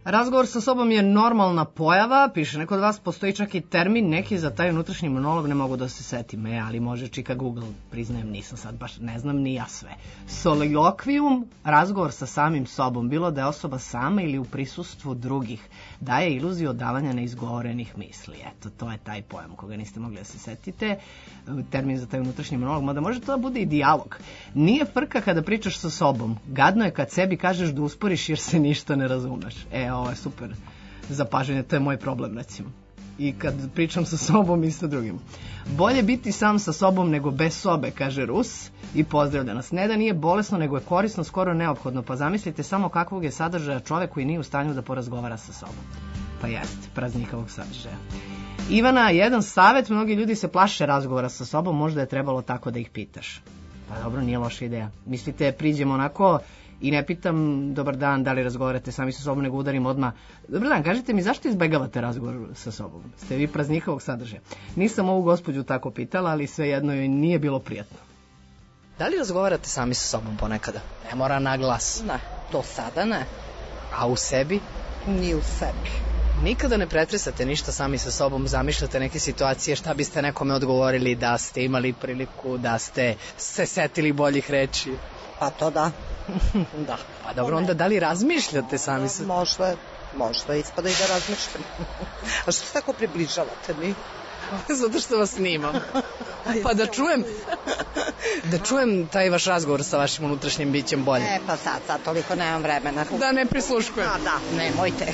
Razgovor sa sobom je normalna pojava, piše neko od vas, postoji čak i termin neki za taj unutrašnji monolog, ne mogu da se setim, ali može čika Google, priznajem, nisam sad baš, ne znam ni ja sve. Soliloquijum, razgovor sa samim sobom, bilo da je osoba sama ili u prisustvu drugih, daje iluziju odavanja neizgovorenih misli. Eto, to je taj pojam koga niste mogli da se setite, termin za taj unutrašnji monolog, mada može to da bude i dijalog. Nije frka kada pričaš sa sobom, gadno je kad sebi kažeš da usporiš jer se ništa ne razumeš. Ovo je super zapažanje, to je moj problem recimo. I kad pričam sa sobom i sa drugim. Bolje biti sam sa sobom nego bez sobe, kaže Rus i pozdravlja nas. Ne da nije bolesno, nego je korisno, skoro neophodno. Pa zamislite samo kakvog je sadržaja čovek koji nije u stanju da porazgovara sa sobom. Pa jeste, praznikavog sadržaja. Ivana, jedan savjet, mnogi ljudi se plaše razgovora sa sobom, možda je trebalo tako da ih pitaš. Pa dobro, nije loša ideja. Mislite, priđemo onako i ne pitam dobar dan, da li razgovarate sami sa sobom, nego udarim odmah. Dobar dan, kažite mi zašto izbegavate razgovor sa sobom? Ste vi praznikavog sadržaja? Nisam ovu gospođu tako pitala, ali svejedno joj nije bilo prijatno. Da li razgovarate sami sa sobom ponekada? Ne mora na glas. Ne, do sada ne. A u sebi? Ni u sebi. Nikada ne pretresate ništa sami sa sobom, zamišljate neke situacije, šta biste nekome odgovorili da ste imali priliku, da ste se setili boljih reči? Pa to da. Da. Pa dobro, onda da li razmišljate sami sa... Možda ispada i da razmišljam. A što se tako približavate mi? Zato što vas snimam. Pa da čujem taj vaš razgovor sa vašim unutrašnjim bićem bolje. Pa sad toliko nemam vremena. Da ne prisluškujem. Da, nemojte.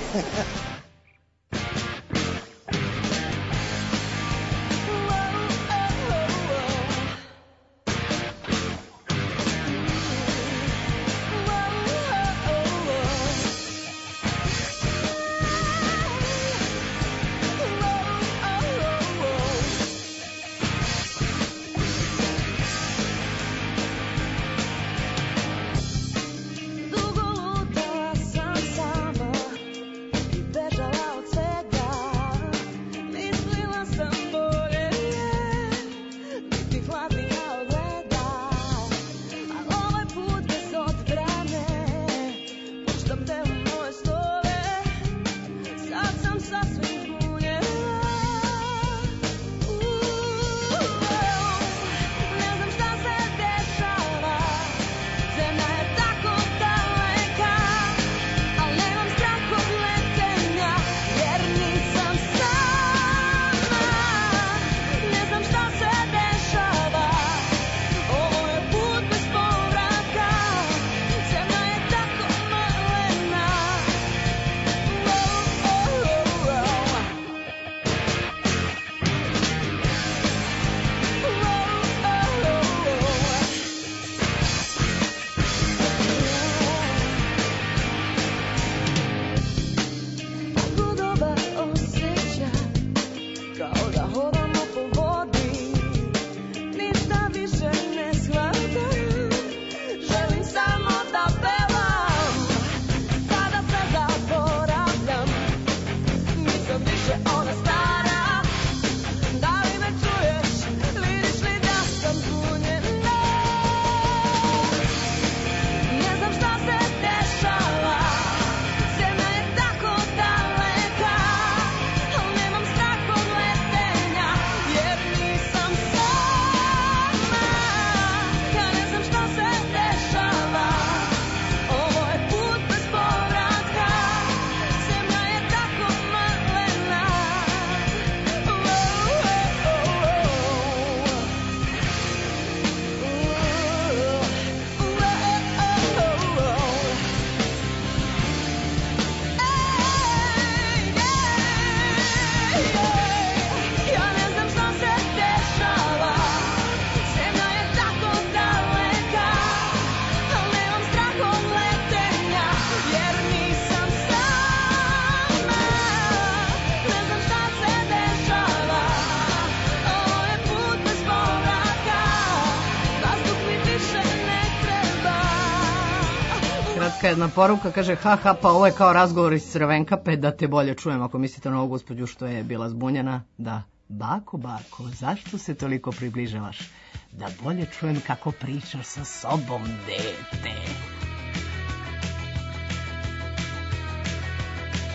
Jedna poruka kaže, ha, pa ovo je kao razgovor iz Crvenkape, da te bolje čujem. Ako mislite na ovu gospođu što je bila zbunjena, da. Bako, zašto se toliko približavaš? Da bolje čujem kako pričaš sa sobom, dete.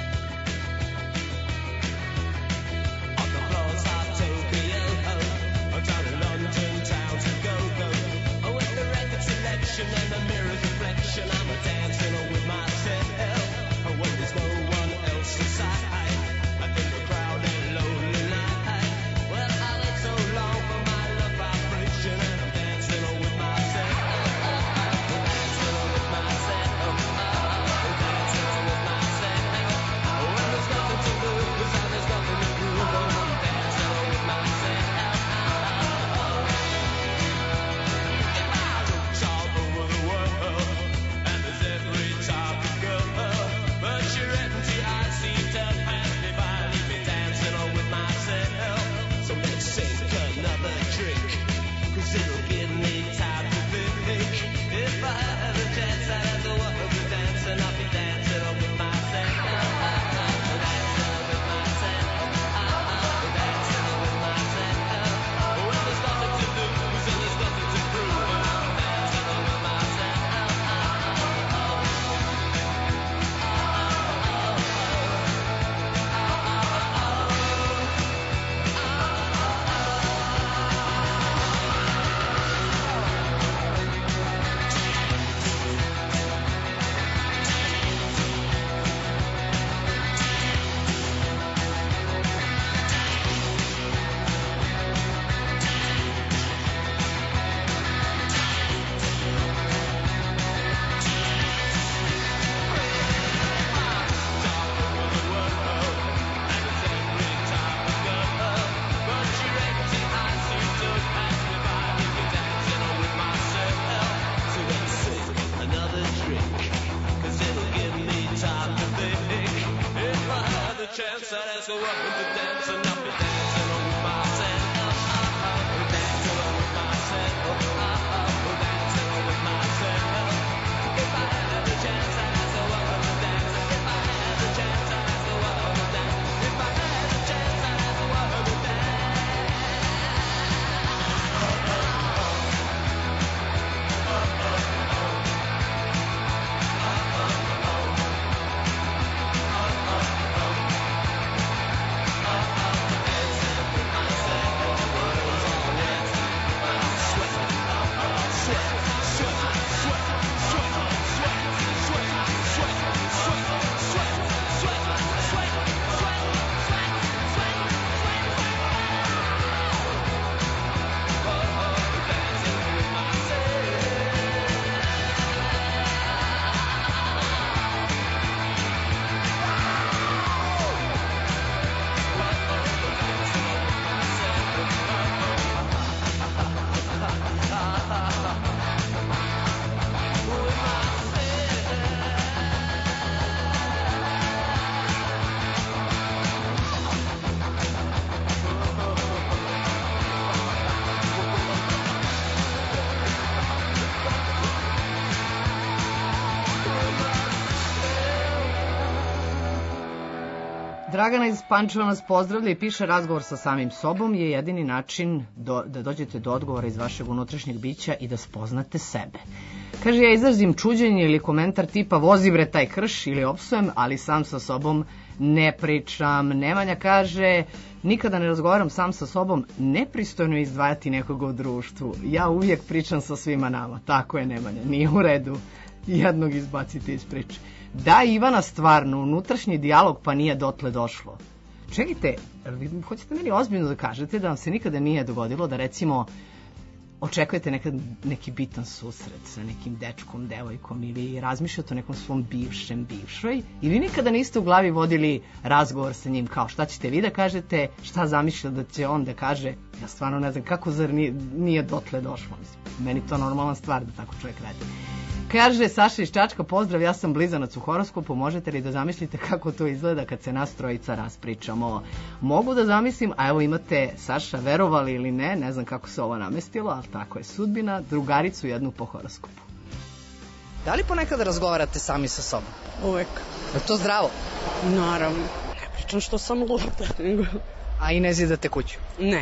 chance, I'd ask her what would the dance, and I'll be dancing on with myself. Dancing on with myself. Dancing on with myself. If I had the chance, I'd ask her what would the dance. If I had the chance, I'd ask her what would the dance. If I had the chance, I'd ask her what would the dance. Dragana iz Pančeva nas pozdravlja i piše: razgovor sa samim sobom je jedini način da dođete do odgovora iz vašeg unutrašnjeg bića i da spoznate sebe. Kaže, ja izrazim čuđenje ili komentar tipa vozi bre taj krš ili opsujem, ali sam sa sobom ne pričam. Nemanja kaže, nikada ne razgovaram sam sa sobom, nepristojno je izdvajati nekoga u društvu. Ja uvijek pričam sa svima nama. Tako je, Nemanja, nije u redu jednog izbaciti iz priče. Da, Ivana, stvarno, unutrašnji dijalog pa nije dotle došlo. Čekajte, vi hoćete meni ozbiljno da kažete da vam se nikada nije dogodilo da recimo očekujete neki bitan susret sa nekim dečkom, devojkom ili razmišljate o nekom svom bivšoj i vi nikada niste u glavi vodili razgovor sa njim kao šta ćete vi da kažete, šta zamišlja da će on da kaže. Ja stvarno ne znam kako zar nije dotle došlo. Mislim, meni to normalna stvar da tako čovjek radi. Kaže Saša iz Čačka, pozdrav, ja sam blizanac u horoskopu, možete li da zamislite kako to izgleda kad se nas trojica raspričamo? Mogu da zamislim, a evo imate, Saša, verovali ili ne znam kako se ovo namestilo, ali tako je sudbina, drugaricu jednu po horoskopu. Da li ponekad razgovarate sami sa sobom? Uvek. Je to zdravo? Naravno. Ne pričam što sam luda, nego... A i ne zidate kuću? Ne.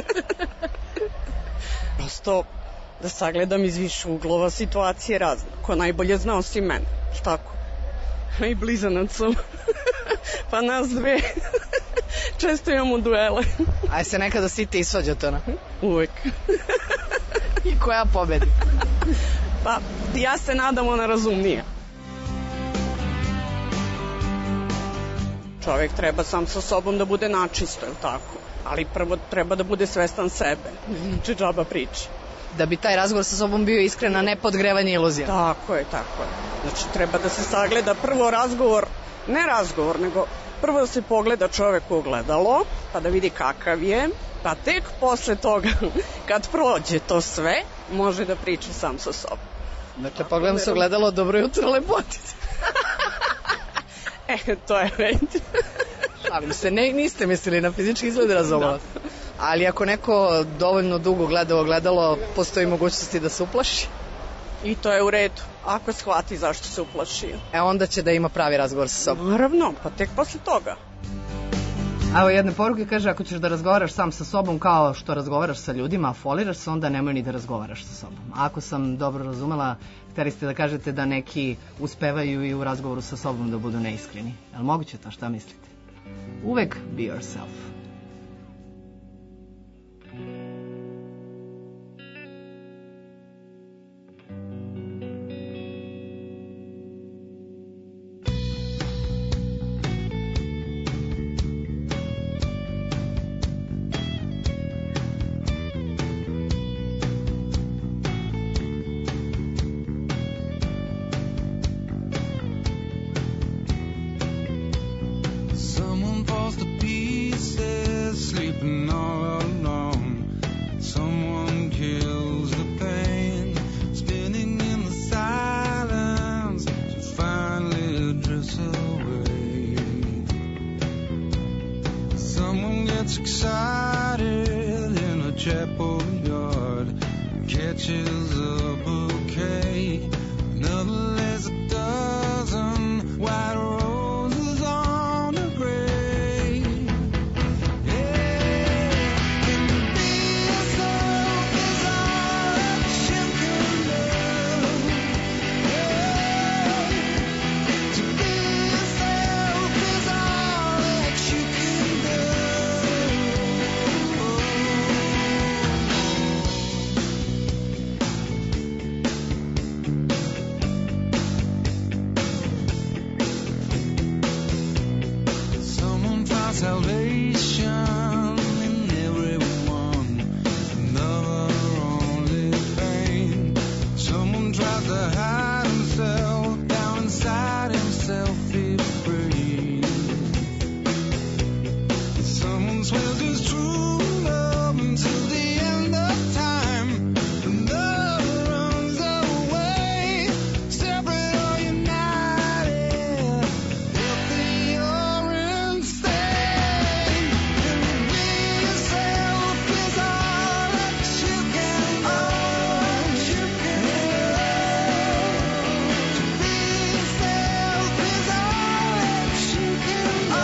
Prosto... da sagledam iz više uglova situacije razne. Ko najbolje znao si mene, tako? I blizanac sam. Pa nas dve. Često imamo duele. A se nekada site i svađate ona? Uvek. I koja pobedi? Pa ja se nadam ona razumnija. Čovjek treba sam sa sobom da bude načisto, je li tako? Ali prvo treba da bude svestan sebe. Znači džaba priči. Da bi taj razgovor sa sobom bio iskren, a ne podgrevanje iluzija. Tako je. Znači, treba da se sagleda prvo razgovor, ne razgovor, nego prvo da se pogleda čovek u ogledalo, pa da vidi kakav je, pa tek posle toga, kad prođe to sve, može da priča sam sa sobom. Dakle, pogledam se ogledalo, dobro jutro, lepotice. To je već. Šalim se, niste mislili na fizički izgled razumela. Ali ako neko dovoljno dugo gleda ogledalo, postoji mogućnosti da se uplaši? I to je u redu, ako shvati zašto se uplašio. Onda će da ima pravi razgovor sa sobom. Naravno, pa tek posle toga. Evo jedne poruke, kaže, ako ćeš da razgovaraš sam sa sobom kao što razgovaraš sa ljudima, a foliraš se, onda nemoj ni da razgovaraš sa sobom. Ako sam dobro razumela, hteli ste da kažete da neki uspevaju i u razgovoru sa sobom da budu neiskreni. Je li moguće to, šta mislite? Uvek be yourself. Someone falls to pieces. gets excited in a chapel yard, catches a bouquet, another lays a dozen white roses on a grave. Yeah, and to be yourself is all that you can do. Yeah, to be yourself is all that you can do. Someone finds salvation in everyone, another only pain. Someone tries to hide himself down inside himself, he breathes. Someone swears his true love until the end of time. Another runs away, separate or united, healthy or insane. And to be yourself is all that you can do. To be yourself is all that you can do.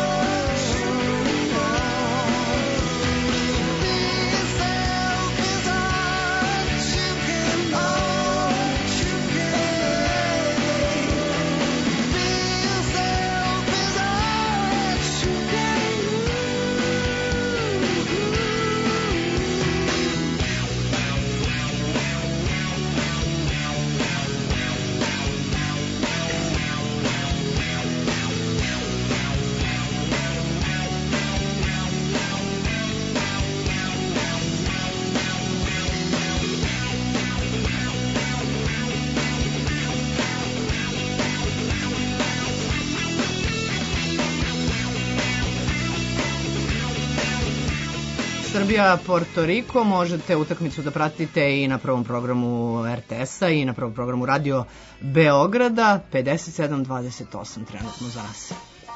Srbija, Porto Riko, možete utakmicu da pratite i na prvom programu RTS-a i na prvom programu Radio Beograda, 57-28 trenutno za nas.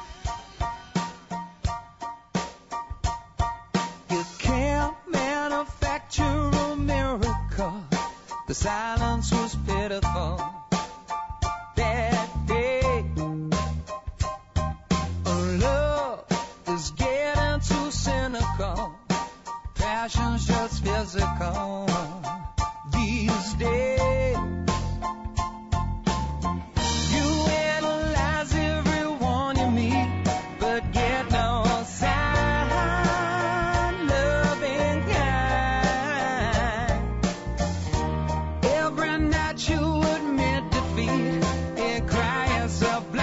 You can't manufacture a miracle. The silence was pitiful that day. Love is getting too cynical. Passion's just physical these days. You analyze everyone you meet, but get no sign. Loving kind. Every night you admit defeat and cry yourself blind.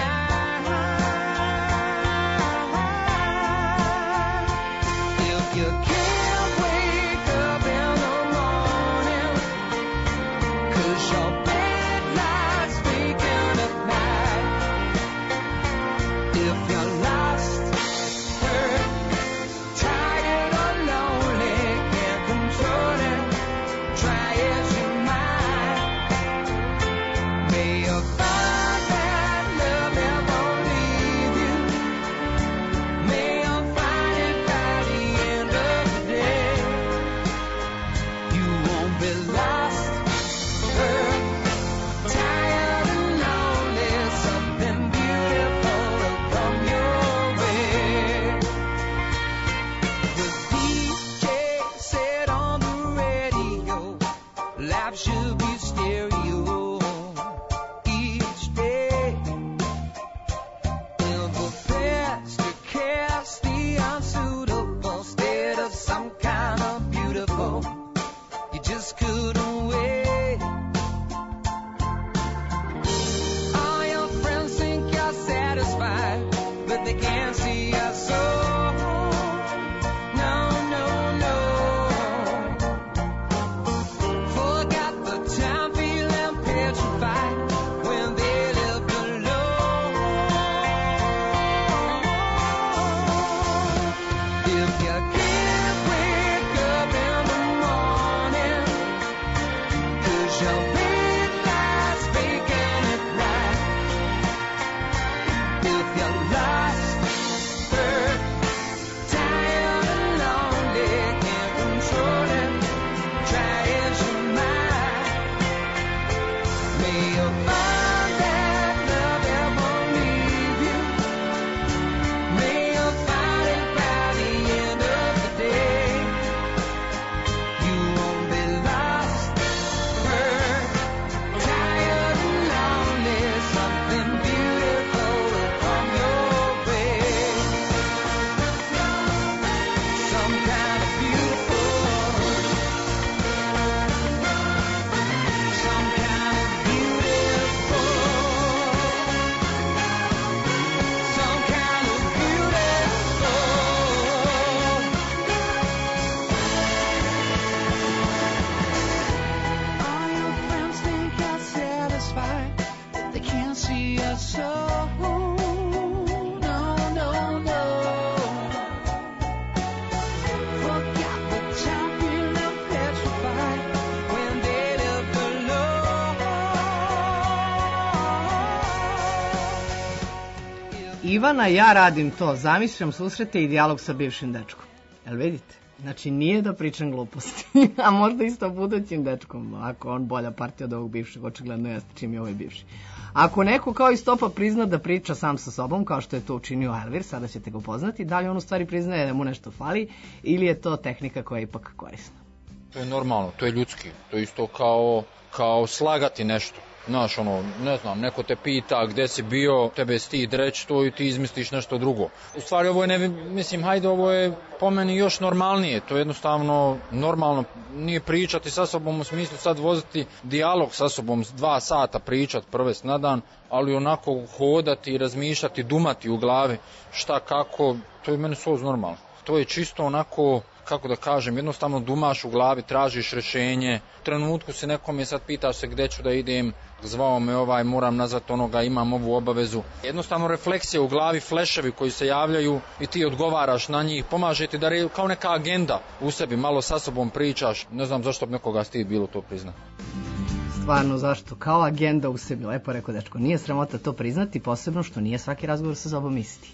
If you can't wake up in the morning, 'cause your bed lies vacant at night. If you're lost, hurt, tired or lonely, can't control it, try as you might. May you find that love never leave you. May you find it by the end of the day. You won't be lost, hurt, tired and lonely. Something beautiful will come your way. The DJ said on the radio, life should be stereo each day. And prepares to cast the unsuitable instead of some kind of beautiful. You just couldn't wait. All your friends think you're satisfied, but they can't see your soul. No, no, no. Forgot the time feeling petrified when they lived alone. If you can't wake up in the morning, 'cause your bed lies vacant at night. If you're lost, hurt, tired and Ivana, ja radim to, zamišljam susrete i dijalog sa bivšim dečkom. Jel vidite? Znači, nije da pričam gluposti, a možda isto budućim dečkom, ako on bolja partija od ovog bivšeg, očigledno jeste čim je ovaj bivši. Ako neko kao i Stopa prizna da priča sam sa sobom, kao što je to učinio Elvir, sada ćete ga upoznati, da li on u stvari priznaje da mu nešto fali ili je to tehnika koja je ipak korisna? To je normalno, to je ljudski, to je isto kao slagati nešto. Znaš, ne znam, neko te pita gde si bio, tebe je stid reći to i ti izmisliš nešto drugo. U stvari ovo je, ovo je po meni još normalnije, to je jednostavno normalno, nije pričati sa sobom u smislu sad voziti dijalog sa sobom 2 sata pričat prvest na dan, ali onako hodati i razmišljati, dumati u glavi šta kako, to je meni skroz normalno. To je čisto onako, kako da kažem, jednostavno dumaš u glavi, tražiš rješenje, u trenutku se nekome sad pitaš se gde ću da idem, zvao me ovaj, moram nazvat onoga, imam ovu obavezu. Jednostavno refleksije u glavi, fleševi koji se javljaju i ti odgovaraš na njih, pomaže ti da kao neka agenda u sebi, malo sa sobom pričaš, ne znam zašto bi nekoga stid bilo to priznati. Stvarno, zašto? Kao agenda u sebi, lepo rekao dečko, nije sramota to priznati, posebno što nije svaki razgovor sa sobom isti.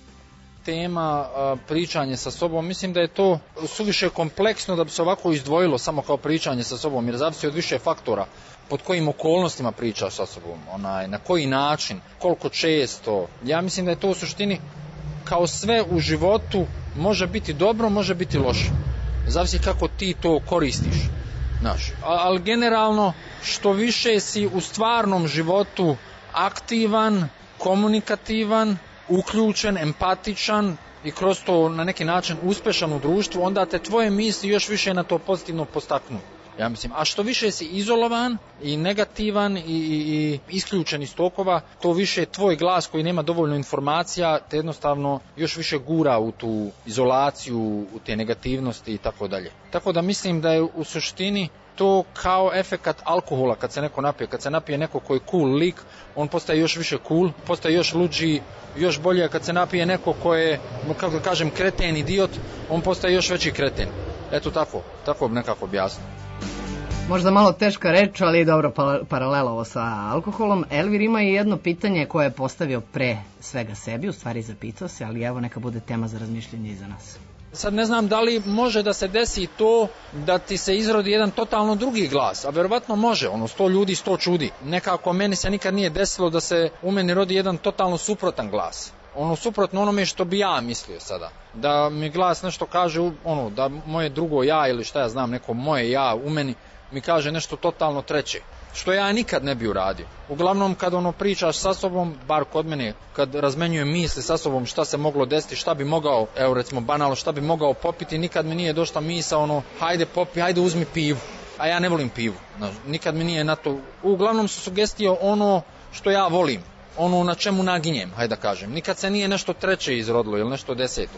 Tema pričanje sa sobom, mislim da je to suviše kompleksno da bi se ovako izdvojilo samo kao pričanje sa sobom, jer zavisi od više faktora, pod kojim okolnostima pričaš sa sobom, na koji način, koliko često. Ja mislim da je to u suštini kao sve u životu može biti dobro, može biti loše. Zavisi kako ti to koristiš. Znaš, ali generalno što više si u stvarnom životu aktivan, komunikativan, uključen, empatičan i kroz to na neki način uspešan u društvu, onda te tvoje misli još više na to pozitivno postaknu. Ja mislim, a što više si izolovan i negativan i isključen iz tokova, to više tvoj glas koji nema dovoljno informacija te jednostavno još više gura u tu izolaciju, u te negativnosti i tako dalje. Tako da mislim da je u suštini to kao efekat alkohola kad se neko napije. Kad se napije neko koji je cool lik, on postaje još više cool, postaje još luđi, još bolje. Kad se napije neko ko je, kako da kažem, kreten, idiot, on postaje još veći kreten. Eto tako bi nekako objasnio. Možda malo teška reč, ali dobro paralela ovo sa alkoholom. Elvir ima i jedno pitanje koje je postavio pre svega sebi, u stvari zapitao se, ali evo neka bude tema za razmišljanje i za nas. Sad ne znam da li može da se desi to da ti se izrodi jedan totalno drugi glas, a verovatno može, 100 ljudi 100 čudi. Nekako meni se nikad nije desilo da se u meni rodi jedan totalno suprotan glas. Suprotno onome što bi ja mislio sada. Da mi glas nešto kaže, da moje drugo ja ili šta ja znam, neko moje ja u meni mi kaže nešto totalno treće. Što ja nikad ne bi uradio. Uglavnom kad pričaš sa sobom, bar kod mene, kad razmenjujem misli sa sobom šta se moglo desiti, šta bi mogao, evo recimo banalno, šta bi mogao popiti, nikad mi nije došla misao hajde popi, hajde uzmi pivu. A ja ne volim pivu. Nikad mi nije na to. Uglavnom su sugestije što ja volim. Na čemu naginjem, hajde da kažem. Nikad se nije nešto treće izrodilo ili nešto deseto.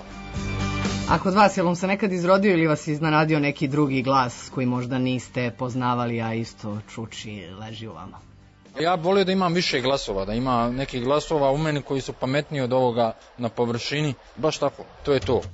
A kod vas, je li vam se nekad izrodio ili vas iznenadio neki drugi glas koji možda niste poznavali, a isto čuči, leži u vama? Ja volio da imam više glasova, da ima nekih glasova u meni koji su pametniji od ovoga na površini. Baš tako, to je to.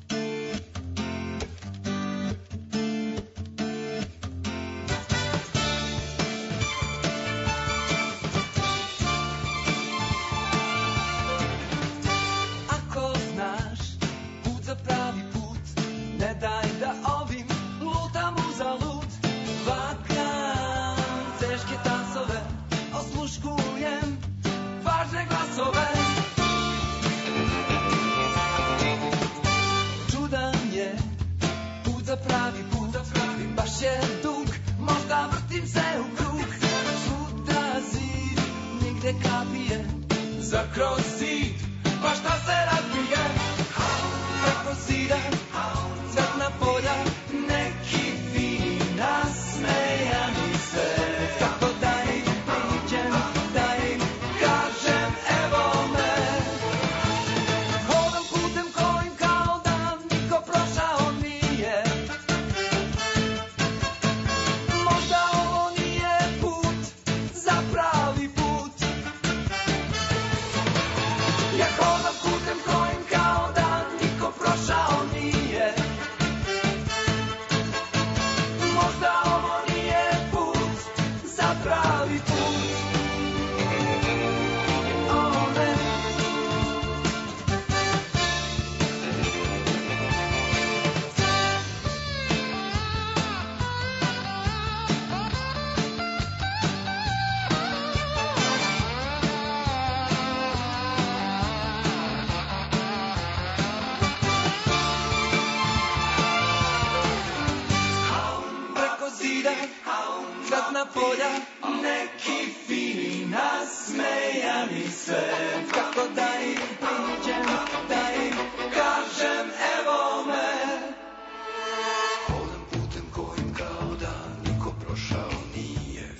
polja, neki fini nasmejani svet. Kako da im priđem, da im kažem evo me. Hodam putem kojim kao da niko prošao nije.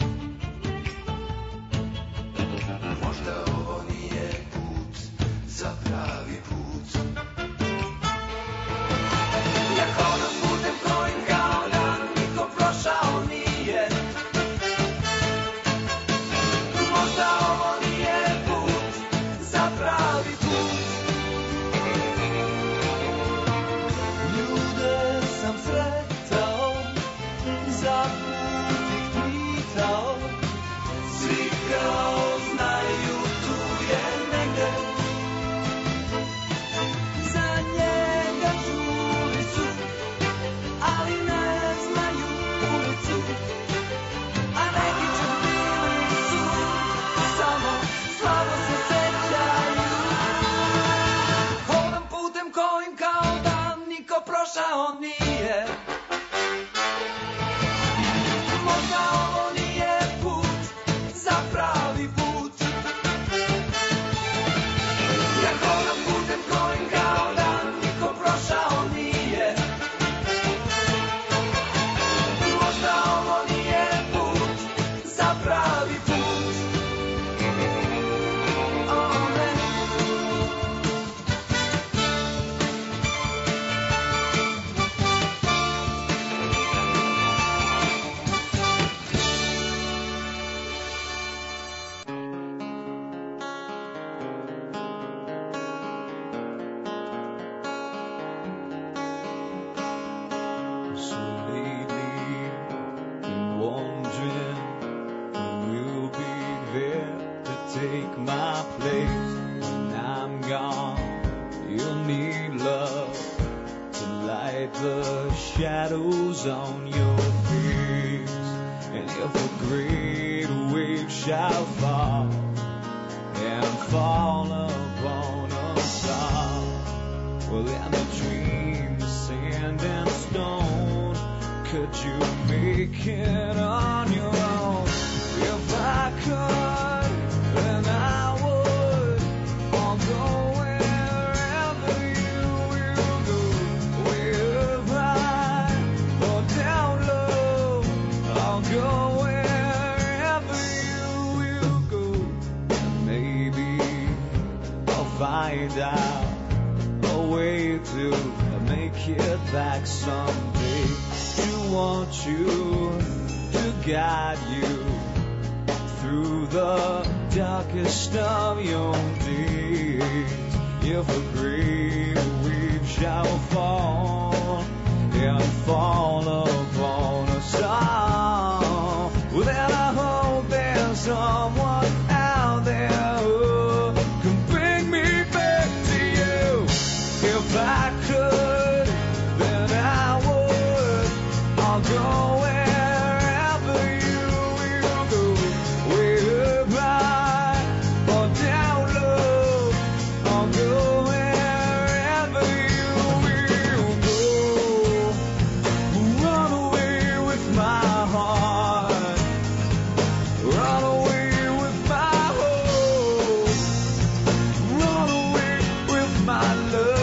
Možda ovo nije put za pravi put. Ja hodam putem kojim kao da niko prošao nije. Možda ovo nije put za pravi put. Ljude sam sretao, za put ih pitao. Svi kao znaju tu je negde. Za njega čuli su, ali ne znaju ulicu. A neki čak bili su, samo slabo se sećaju. Hodam putem kojim kao da niko prošao nije. Možda ovo nije put za pravi put. Ja hodam putem kojim kao da niko prošao nije. Možda ovo nije put za pravi put. O ne. So lately, been wondering who will be there to take my place when I'm gone. You'll need love to light the shadows on your face. And if a great wave shall fall and fall upon us all, well, then between the sand and stone, could you make it on your own? If I could, then I would. I'll go wherever you will go. Way up high or down low, I'll go wherever you will go. And maybe I'll find out a way to make it back someday. To want you to guide you through the darkest of your days. If a great wave shall fall and fall upon us all, well, then I hope there's someone out there who can bring me back to you. If I could, then I would. I'll go wherever you will go. Way up high or down low, I'll go wherever you will go. Run away with my heart. Run away with my hope. Run away with my love.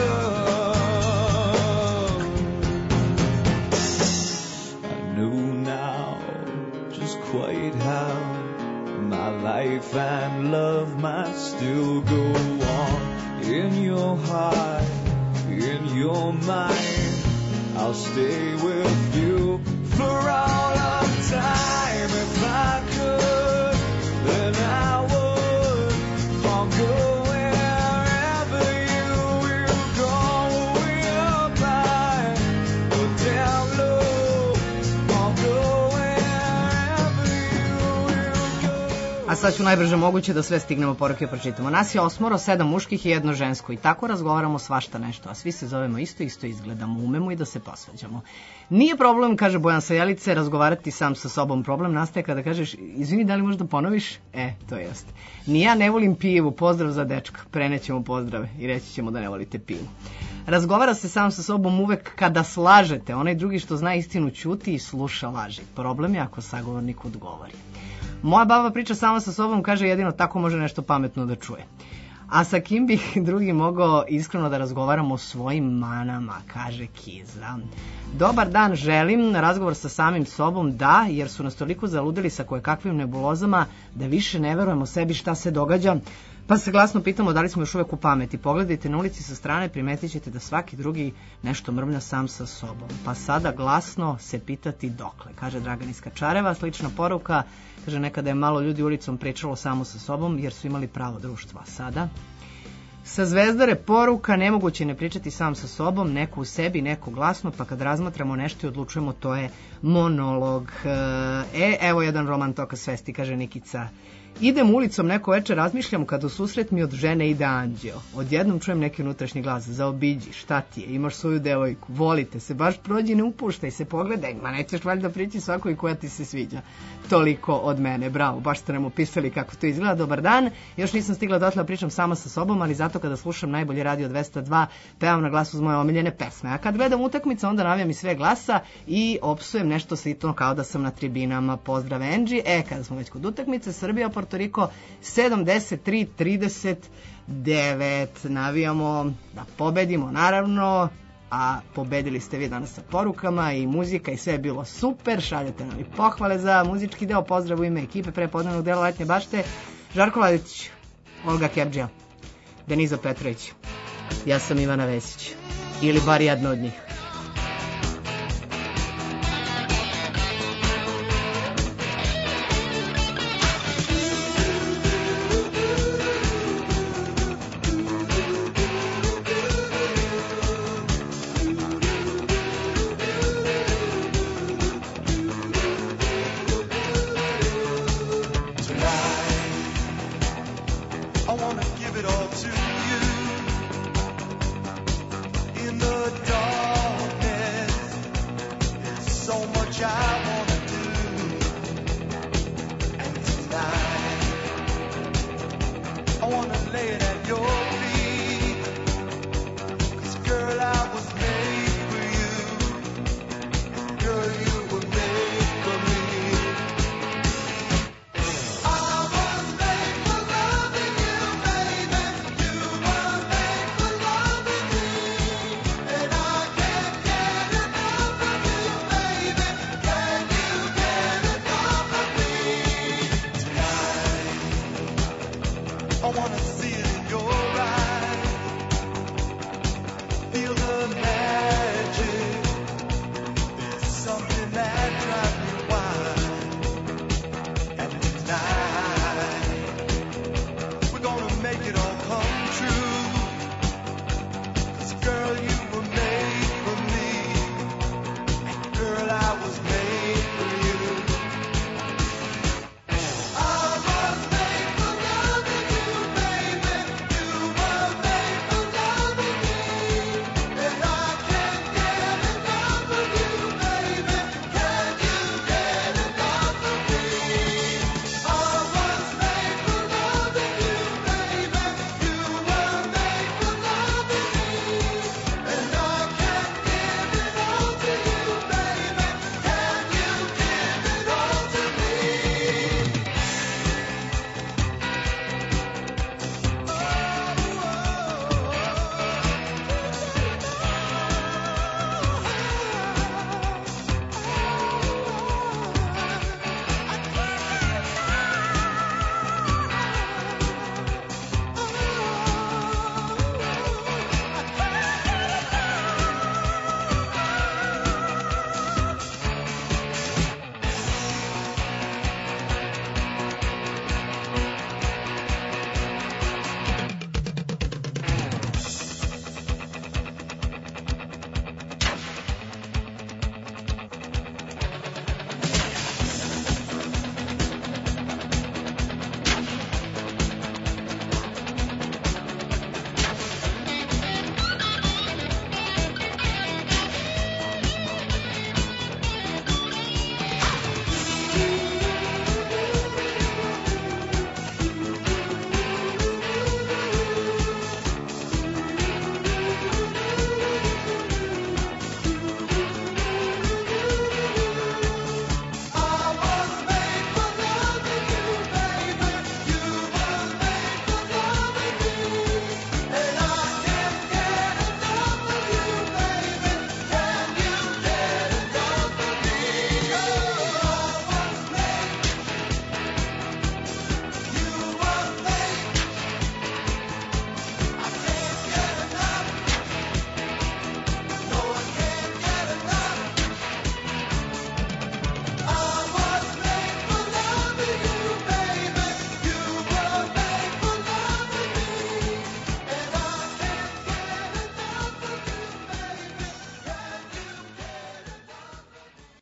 Quite how my life and love might still go on. In your heart, in your mind, I'll stay with you for all of time. If I could, then I would. I'll go wherever you will go. Way up high or down low, I'll go. A sad ću najbrže moguće da sve stignemo poruke pročitamo. Nas je 8, 7 muških i 1 žensko i tako razgovaramo svašta nešto, a svi se zovemo isto izgledamo, umemo i da se posvađamo. Nije problem, kaže Bojan sa Jelice, razgovarati sam sa sobom. Problem nastaje kada kažeš, izvini, da li možda ponoviš? To jeste. Ni ja ne volim pivu, pozdrav za dečka. Prenećemo pozdrave i reći ćemo da ne volite pivu. Razgovara se sam sa sobom uvek kada slažete. Onaj drugi što zna istinu ćuti i sluša laži. Problem je ako sagovornik odgovori. Moja baba priča sama sa sobom, kaže jedino tako može nešto pametno da čuje. A sa kim bih drugi mogao iskreno da razgovaram o svojim manama, kaže Kiza. Dobar dan želim, razgovor sa samim sobom da, jer su nas toliko zaludili sa kojekakvim nebulozama da više ne verujemo sebi šta se događa, pa se glasno pitamo da li smo još uvek u pameti. Pogledajte na ulici sa strane, primetit ćete da svaki drugi nešto mrmlja sam sa sobom. Pa sada glasno se pitati dokle, kaže Dragan iz Kačareva. Slična poruka, kaže nekada je malo ljudi ulicom pričalo samo sa sobom jer su imali pravo društva. Sada sa Zvezdare poruka, nemoguće ne pričati sam sa sobom, neko u sebi, neko glasno, pa kad razmatramo nešto i odlučujemo, to je monolog. Evo jedan roman toka svesti, kaže Nikica. Idem ulicom neko večer, razmišljam kad u susret mi od žene ide anđeo. Odjednom čujem neki unutrašnji glas, zaobiđi, šta ti je, imaš svoju devojku, volite se, baš prođi, ne upuštaj se, pogledaj, ma nećeš valjda prići svakoj koja ti se sviđa. Toliko od mene, bravo, baš ste nam opisali kako to izgleda, dobar dan. Još nisam stigla dotle da pričam sama sa sobom, ali zato kada slušam najbolji Radio 202, pevam na glasu uz moje omiljene pesme. A kad gledam utakmice, onda navijam i sve glasa i opsujem nešto sitno kao da sam na tribinama. Pozdrav Angie. Kada smo već kod utakmice, Srbija Porto Riko 73-39. Navijamo da pobedimo, naravno, a pobedili ste vi danas sa porukama i muzika i sve je bilo super. Šaljete nam i pohvale za muzički deo. Pozdrav u ime ekipe prepodnevnog dela Letnje bašte. Žarko Vladić, Olga Kebđija, Deniza Petrović. Ja sam Ivana Vesić. Ili bar jedna od njih.